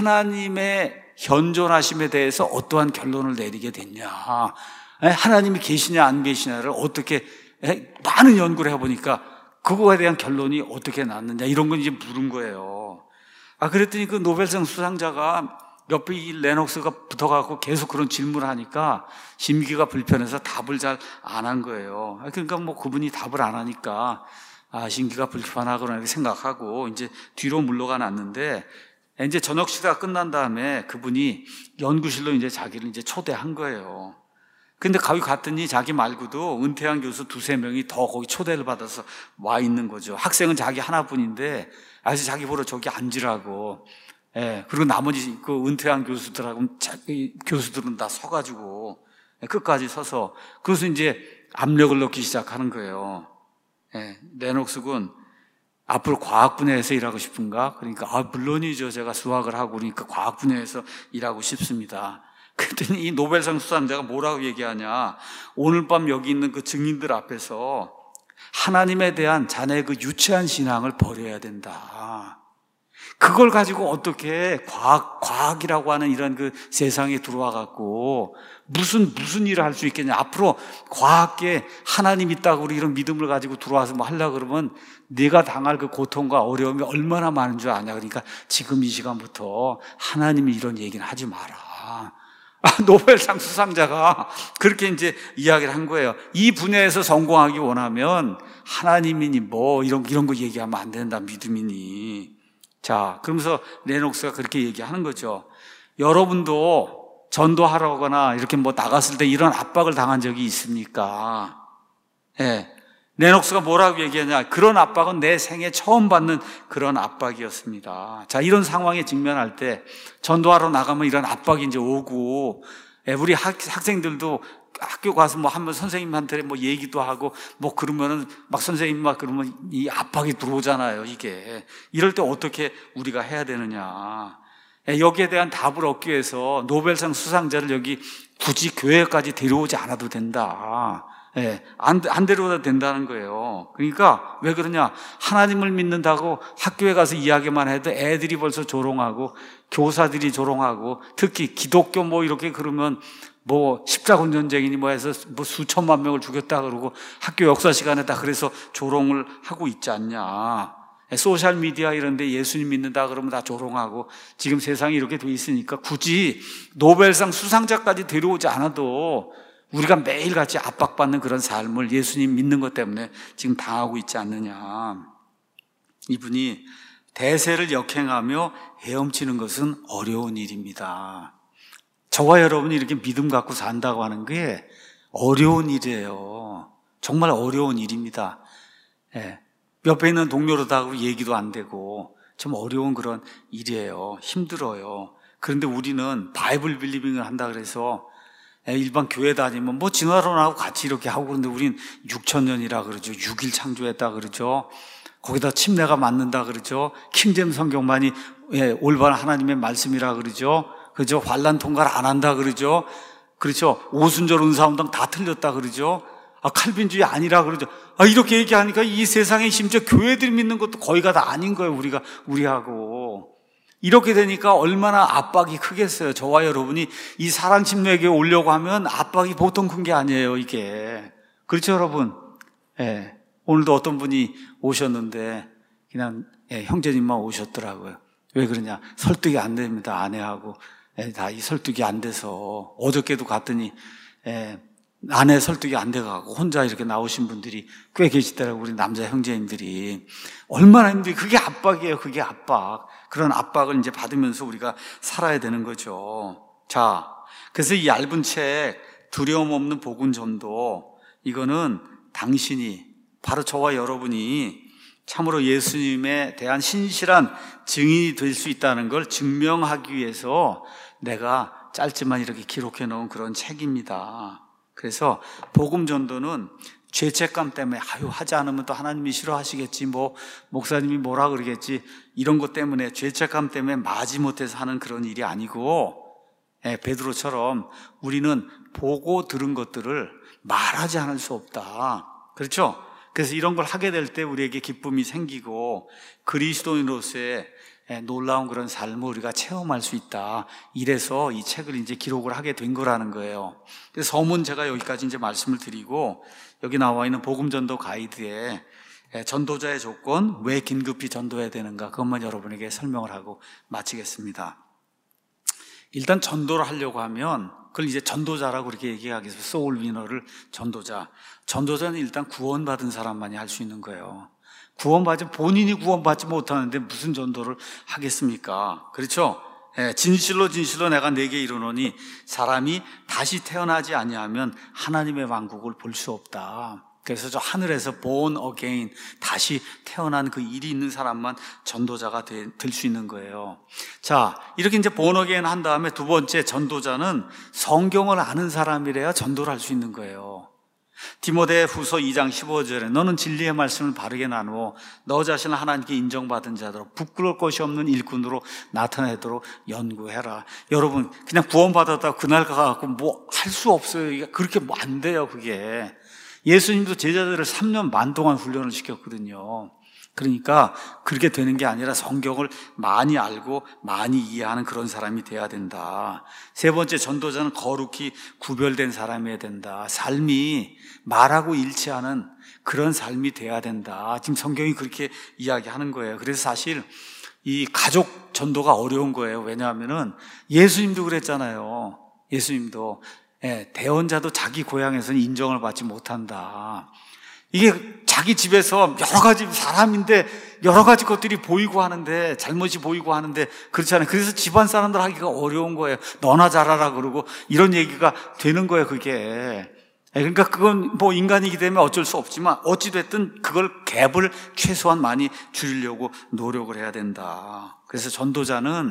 하나님의 현존하심에 대해서 어떠한 결론을 내리게 됐냐? 하나님이 계시냐 안 계시냐를 어떻게 많은 연구를 해보니까 그거에 대한 결론이 어떻게 났느냐 이런 건 이제 물은 거예요. 아, 그랬더니 그 노벨상 수상자가 옆에 이 레녹스가 붙어갖고 계속 그런 질문을 하니까 심기가 불편해서 답을 잘 안 한 거예요. 그러니까 뭐 그분이 답을 안 하니까 아, 심기가 불편하구나 이렇게 생각하고 이제 뒤로 물러가 놨는데, 이제 저녁 식사가 끝난 다음에 그분이 연구실로 이제 자기를 이제 초대한 거예요. 근데 거기 갔더니 자기 말고도 은퇴한 교수 두세 명이 더 거기 초대를 받아서 와 있는 거죠. 학생은 자기 하나뿐인데 아직 자기 보러 저기 앉으라고. 예, 그리고 나머지 그 은퇴한 교수들하고 자기 교수들은 다 서가지고 끝까지 서서, 그래서 이제 압력을 넣기 시작하는 거예요. 예, 레녹스 군 앞으로 과학 분야에서 일하고 싶은가? 그러니까 아, 물론이죠. 제가 수학을 하고 그러니까 과학 분야에서 일하고 싶습니다. 그랬더니 이 노벨상 수상자가 뭐라고 얘기하냐? 오늘 밤 여기 있는 그 증인들 앞에서 하나님에 대한 자네의 그 유치한 신앙을 버려야 된다. 그걸 가지고 어떻게 과학, 과학이라고 하는 이런 그 세상에 들어와 갖고 무슨, 무슨 일을 할 수 있겠냐. 앞으로 과학계 하나님 있다고 우리 이런 믿음을 가지고 들어와서 뭐 하려고 그러면 네가 당할 그 고통과 어려움이 얼마나 많은 줄 아냐. 그러니까 지금 이 시간부터 하나님이 이런 얘기는 하지 마라. 아, 노벨상 수상자가 그렇게 이제 이야기를 한 거예요. 이 분야에서 성공하기 원하면 하나님이니 뭐 이런, 이런 거 얘기하면 안 된다. 믿음이니. 자, 그러면서 레녹스가 그렇게 얘기하는 거죠. 여러분도 전도하거나 이렇게 뭐 나갔을 때 이런 압박을 당한 적이 있습니까? 예. 레녹스가 뭐라고 얘기하냐? 그런 압박은 내 생애 처음 받는 그런 압박이었습니다. 자, 이런 상황에 직면할 때 전도하러 나가면 이런 압박이 이제 오고, 예, 우리 학, 학생들도 학교 가서 뭐 한번 선생님한테 뭐 얘기도 하고 뭐 그러면은 막 선생님 막 그러면 이 압박이 들어오잖아요, 이게. 이럴 때 어떻게 우리가 해야 되느냐. 예, 여기에 대한 답을 얻기 위해서 노벨상 수상자를 여기 굳이 교회까지 데려오지 않아도 된다. 예, 안, 안 데려와도 된다는 거예요. 그러니까 왜 그러냐? 하나님을 믿는다고 학교에 가서 이야기만 해도 애들이 벌써 조롱하고 교사들이 조롱하고, 특히 기독교 뭐 이렇게 그러면 뭐 십자군 전쟁이니 뭐 해서 뭐 수천만 명을 죽였다 그러고 학교 역사 시간에 다 그래서 조롱을 하고 있지 않냐. 소셜 미디어 이런 데 예수님 믿는다 그러면 다 조롱하고, 지금 세상이 이렇게 돼 있으니까 굳이 노벨상 수상자까지 데려오지 않아도 우리가 매일같이 압박받는 그런 삶을 예수님 믿는 것 때문에 지금 당하고 있지 않느냐. 이분이 대세를 역행하며 헤엄치는 것은 어려운 일입니다. 저와 여러분이 이렇게 믿음 갖고 산다고 하는 게 어려운 일이에요. 정말 어려운 일입니다. 예. 옆에 있는 동료로도 하고 얘기도 안 되고 좀 어려운 그런 일이에요. 힘들어요. 그런데 우리는 바이블 빌리빙을 한다 그래서 일반 교회 다니면 뭐 진화론하고 같이 이렇게 하고, 그런데 우린 육천 년이라 그러죠. 육 일 창조했다 그러죠. 거기다 침례가 맞는다 그러죠. 킹잼 성경만이 예, 올바른 하나님의 말씀이라 그러죠. 그죠? 환란 통과를 안 한다 그러죠. 그렇죠. 오순절 은사운동 다 틀렸다 그러죠. 아, 칼빈주의 아니라 그러죠. 아, 이렇게 얘기하니까 이 세상에 심지어 교회들이 믿는 것도 거의가 다 아닌 거예요. 우리가, 우리하고. 이렇게 되니까 얼마나 압박이 크겠어요. 저와 여러분이 이 사랑 침례교회 오려고 하면 압박이 보통 큰 게 아니에요, 이게. 그렇죠, 여러분? 예. 오늘도 어떤 분이 오셨는데 그냥 예, 형제님만 오셨더라고요. 왜 그러냐? 설득이 안 됩니다, 아내하고. 다 이 설득이 안 돼서 어저께도 갔더니 예, 아내 설득이 안 돼가고 혼자 이렇게 나오신 분들이 꽤 계시더라고요. 우리 남자 형제님들이. 얼마나 힘들이, 그게 압박이에요. 그게 압박. 그런 압박을 이제 받으면서 우리가 살아야 되는 거죠. 자, 그래서 이 얇은 책 두려움 없는 복음 전도, 이거는 당신이, 바로 저와 여러분이 참으로 예수님에 대한 신실한 증인이 될 수 있다는 걸 증명하기 위해서 내가 짧지만 이렇게 기록해 놓은 그런 책입니다. 그래서 복음 전도는 죄책감 때문에 아유 하지 않으면 또 하나님이 싫어하시겠지, 뭐 목사님이 뭐라 그러겠지, 이런 것 때문에, 죄책감 때문에 마지못해서 하는 그런 일이 아니고, 예, 베드로처럼 우리는 보고 들은 것들을 말하지 않을 수 없다. 그렇죠? 그래서 이런 걸 하게 될 때 우리에게 기쁨이 생기고 그리스도인으로서의 놀라운 그런 삶을 우리가 체험할 수 있다. 이래서 이 책을 이제 기록을 하게 된 거라는 거예요. 그래서 서문 제가 여기까지 이제 말씀을 드리고, 여기 나와 있는 복음 전도 가이드에 전도자의 조건, 왜 긴급히 전도해야 되는가, 그것만 여러분에게 설명을 하고 마치겠습니다. 일단 전도를 하려고 하면 그걸 이제 전도자라고 그렇게 얘기하기 위해서 소울 위너를 전도자. 전도자는 일단 구원받은 사람만이 할 수 있는 거예요. 구원받지, 본인이 구원받지 못하는데 무슨 전도를 하겠습니까? 그렇죠? 예, 진실로 진실로 내가 내게 이르노니 사람이 다시 태어나지 아니하면 하나님의 왕국을 볼 수 없다. 그래서 저 하늘에서 born again, 다시 태어난 그 일이 있는 사람만 전도자가 될 수 있는 거예요. 자, 이렇게 이제 born again 한 다음에 두 번째, 전도자는 성경을 아는 사람이래야 전도를 할 수 있는 거예요. 디모데후서 이 장 십오 절에 너는 진리의 말씀을 바르게 나누어 너 자신을 하나님께 인정받은 자로 부끄러울 것이 없는 일꾼으로 나타내도록 연구해라. 여러분, 그냥 구원받았다고 그날 가갖고 뭐 할 수 없어요. 그렇게 뭐 안 돼요, 그게. 예수님도 제자들을 삼 년 반 동안 훈련을 시켰거든요. 그러니까 그렇게 되는 게 아니라 성경을 많이 알고 많이 이해하는 그런 사람이 돼야 된다. 세 번째, 전도자는 거룩히 구별된 사람이어야 된다. 삶이 말하고 일치하는 그런 삶이 돼야 된다. 지금 성경이 그렇게 이야기하는 거예요. 그래서 사실 이 가족 전도가 어려운 거예요. 왜냐하면은 예수님도 그랬잖아요. 예수님도 예, 대언자도 자기 고향에서는 인정을 받지 못한다. 이게 자기 집에서 여러 가지 사람인데 여러 가지 것들이 보이고 하는데, 잘못이 보이고 하는데 그렇잖아요. 그래서 집안 사람들 하기가 어려운 거예요. 너나 잘하라 그러고 이런 얘기가 되는 거예요, 그게. 그러니까 그건 뭐 인간이기 때문에 어쩔 수 없지만 어찌됐든 그걸 갭을 최소한 많이 줄이려고 노력을 해야 된다. 그래서 전도자는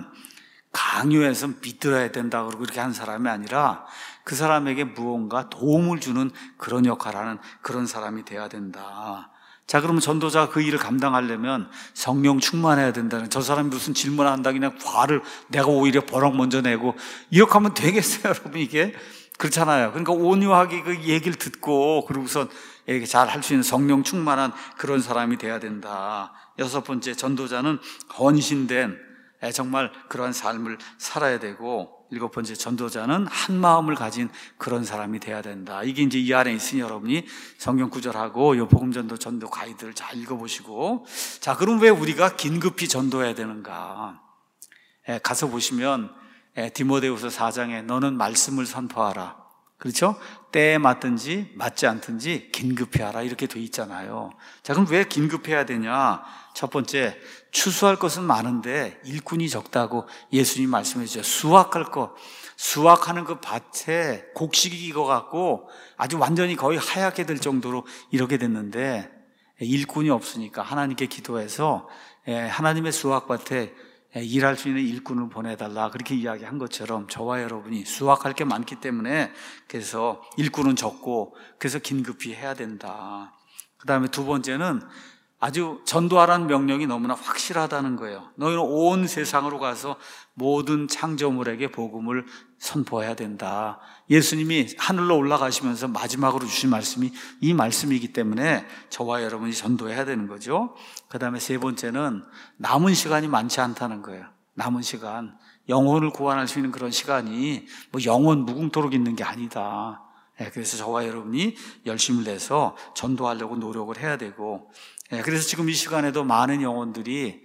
강요해서 믿들어야 된다 그러고 그렇게 한 사람이 아니라 그 사람에게 무언가 도움을 주는 그런 역할을 하는 그런 사람이 돼야 된다. 자, 그러면 전도자가 그 일을 감당하려면 성령 충만해야 된다는, 저 사람이 무슨 질문한다 그냥 화를 내가 오히려 버럭 먼저 내고 이렇게 하면 되겠어요, 여러분? 이게 그렇잖아요. 그러니까 온유하게 그 얘기를 듣고 그러고선 이렇게 잘 할 수 있는 성령 충만한 그런 사람이 돼야 된다. 여섯 번째, 전도자는 헌신된 정말 그러한 삶을 살아야 되고, 일곱 번째, 전도자는 한 마음을 가진 그런 사람이 돼야 된다. 이게 이제 이 안에 있으니 여러분이 성경 구절하고 이 복음전도 전도 가이드를 잘 읽어보시고, 자, 그럼 왜 우리가 긴급히 전도해야 되는가? 예, 가서 보시면 예, 디모데후서 사 장에 너는 말씀을 선포하라. 그렇죠? 때에 맞든지 맞지 않든지 긴급히 하라, 이렇게 돼 있잖아요. 자, 그럼 왜 긴급해야 되냐? 첫 번째, 추수할 것은 많은데 일꾼이 적다고 예수님 말씀해 주세요. 수확할 것, 수확하는 그 밭에 곡식이 익어갖고 아주 완전히 거의 하얗게 될 정도로 이렇게 됐는데 일꾼이 없으니까 하나님께 기도해서 하나님의 수확밭에 일할 수 있는 일꾼을 보내달라, 그렇게 이야기한 것처럼 저와 여러분이 수확할 게 많기 때문에 그래서 일꾼은 적고 그래서 긴급히 해야 된다. 그 다음에 두 번째는 아주 전도하라는 명령이 너무나 확실하다는 거예요. 너희는 온 세상으로 가서 모든 창조물에게 복음을 선포해야 된다. 예수님이 하늘로 올라가시면서 마지막으로 주신 말씀이 이 말씀이기 때문에 저와 여러분이 전도해야 되는 거죠. 그 다음에 세 번째는 남은 시간이 많지 않다는 거예요. 남은 시간, 영혼을 구원할 수 있는 그런 시간이 뭐 영원 무궁토록 있는 게 아니다. 그래서 저와 여러분이 열심을 내서 전도하려고 노력을 해야 되고, 그래서 지금 이 시간에도 많은 영혼들이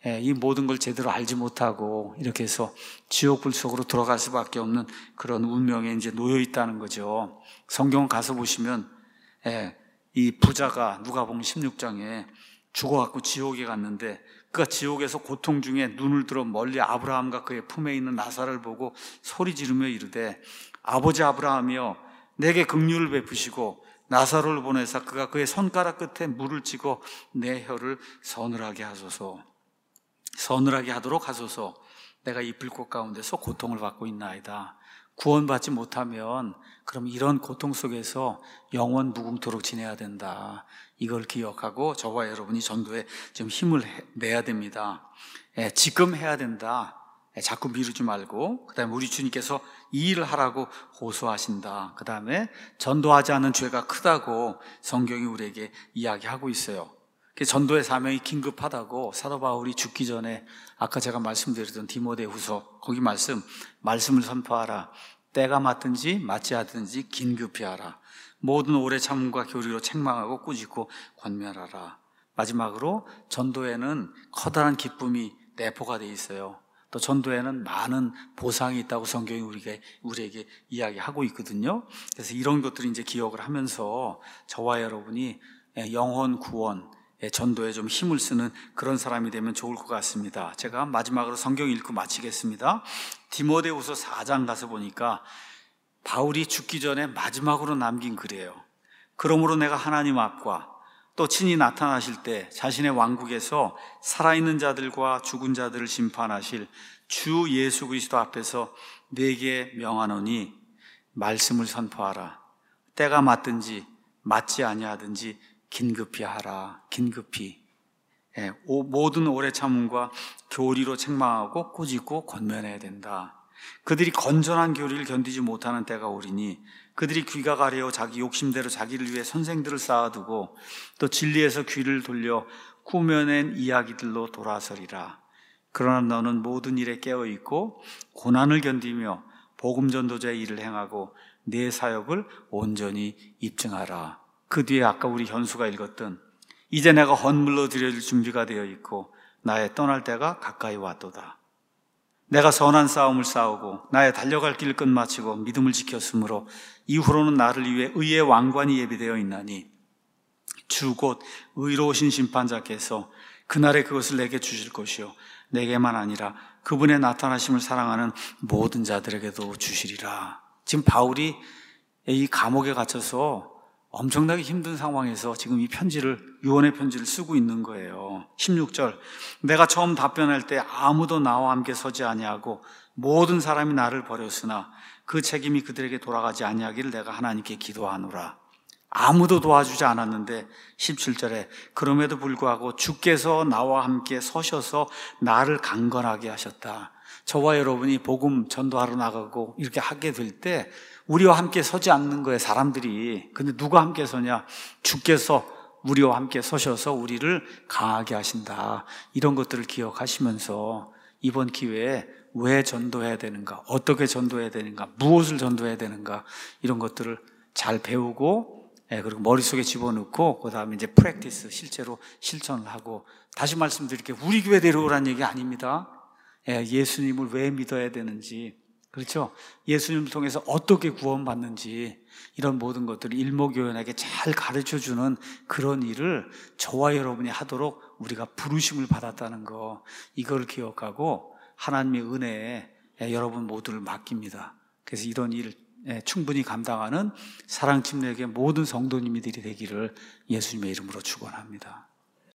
예, 이 모든 걸 제대로 알지 못하고 이렇게 해서 지옥불 속으로 들어갈 수밖에 없는 그런 운명에 이제 놓여 있다는 거죠. 성경 가서 보시면 예, 이 부자가 누가복음 십육 장에 죽어갖고 지옥에 갔는데 그가 지옥에서 고통 중에 눈을 들어 멀리 아브라함과 그의 품에 있는 나사를 보고 소리 지르며 이르되 아버지 아브라함이여 내게 긍휼을 베푸시고 나사로를 보내사 그가 그의 손가락 끝에 물을 찌고 내 혀를 서늘하게 하소서. 서늘하게 하도록 하소서. 내가 이 불꽃 가운데서 고통을 받고 있나이다. 구원받지 못하면 그럼 이런 고통 속에서 영원 무궁토록 지내야 된다. 이걸 기억하고 저와 여러분이 전도에 좀 힘을 내야 됩니다. 예, 지금 해야 된다. 예, 자꾸 미루지 말고, 그 다음에 우리 주님께서 이 일을 하라고 호소하신다. 그 다음에 전도하지 않은 죄가 크다고 성경이 우리에게 이야기하고 있어요. 전도의 사명이 긴급하다고 사도 바울이 죽기 전에 아까 제가 말씀드렸던 디모데후서 거기 말씀, 말씀을 선포하라. 때가 맞든지 맞지 않든지 긴급히 하라. 모든 오래 참음과 교리로 책망하고 꾸짖고 권면하라. 마지막으로 전도에는 커다란 기쁨이 내포가 되어 있어요. 또 전도에는 많은 보상이 있다고 성경이 우리에게, 우리에게 이야기하고 있거든요. 그래서 이런 것들을 이제 기억을 하면서 저와 여러분이 영혼 구원, 전도에 좀 힘을 쓰는 그런 사람이 되면 좋을 것 같습니다. 제가 마지막으로 성경 읽고 마치겠습니다. 디모데후서 사 장 가서 보니까 바울이 죽기 전에 마지막으로 남긴 글이에요. 그러므로 내가 하나님 앞과 또 친히 나타나실 때 자신의 왕국에서 살아있는 자들과 죽은 자들을 심판하실 주 예수 그리스도 앞에서 네게 명하노니 말씀을 선포하라. 때가 맞든지 맞지 아니하든지 긴급히 하라. 긴급히. 예, 모든 오래 참음과 교리로 책망하고 꾸짖고 권면해야 된다. 그들이 건전한 교리를 견디지 못하는 때가 오리니 그들이 귀가 가려워 자기 욕심대로 자기를 위해 선생들을 쌓아두고 또 진리에서 귀를 돌려 꾸며낸 이야기들로 돌아서리라. 그러나 너는 모든 일에 깨어있고 고난을 견디며 복음 전도자의 일을 행하고 내 사역을 온전히 입증하라. 그 뒤에 아까 우리 현수가 읽었던 이제 내가 헌물로 드려질 준비가 되어 있고 나의 떠날 때가 가까이 왔도다. 내가 선한 싸움을 싸우고 나의 달려갈 길을 끝마치고 믿음을 지켰으므로 이후로는 나를 위해 의의 왕관이 예비되어 있나니 주 곧 의로우신 심판자께서 그날에 그것을 내게 주실 것이요 내게만 아니라 그분의 나타나심을 사랑하는 모든 자들에게도 주시리라. 지금 바울이 이 감옥에 갇혀서 엄청나게 힘든 상황에서 지금 이 편지를, 유언의 편지를 쓰고 있는 거예요. 십육 절, 내가 처음 답변할 때 아무도 나와 함께 서지 아니하고 모든 사람이 나를 버렸으나 그 책임이 그들에게 돌아가지 아니하기를 내가 하나님께 기도하노라. 아무도 도와주지 않았는데 십칠 절에 그럼에도 불구하고 주께서 나와 함께 서셔서 나를 강건하게 하셨다. 저와 여러분이 복음 전도하러 나가고 이렇게 하게 될 때 우리와 함께 서지 않는 거예요, 사람들이. 근데 누가 함께 서냐? 주께서 우리와 함께 서셔서 우리를 강하게 하신다. 이런 것들을 기억하시면서 이번 기회에 왜 전도해야 되는가? 어떻게 전도해야 되는가? 무엇을 전도해야 되는가? 이런 것들을 잘 배우고, 예, 그리고 머릿속에 집어넣고, 그 다음에 이제 프랙티스, 실제로 실천을 하고, 다시 말씀드릴게요. 우리 교회 데려오라는 얘기 아닙니다. 예, 예수님을 왜 믿어야 되는지, 그렇죠? 예수님을 통해서 어떻게 구원받는지 이런 모든 것들을 일목요연하게 잘 가르쳐주는 그런 일을 저와 여러분이 하도록 우리가 부르심을 받았다는 거, 이걸 기억하고 하나님의 은혜에 여러분 모두를 맡깁니다. 그래서 이런 일을 충분히 감당하는 사랑침례교회 모든 성도님들이 되기를 예수님의 이름으로 축원합니다.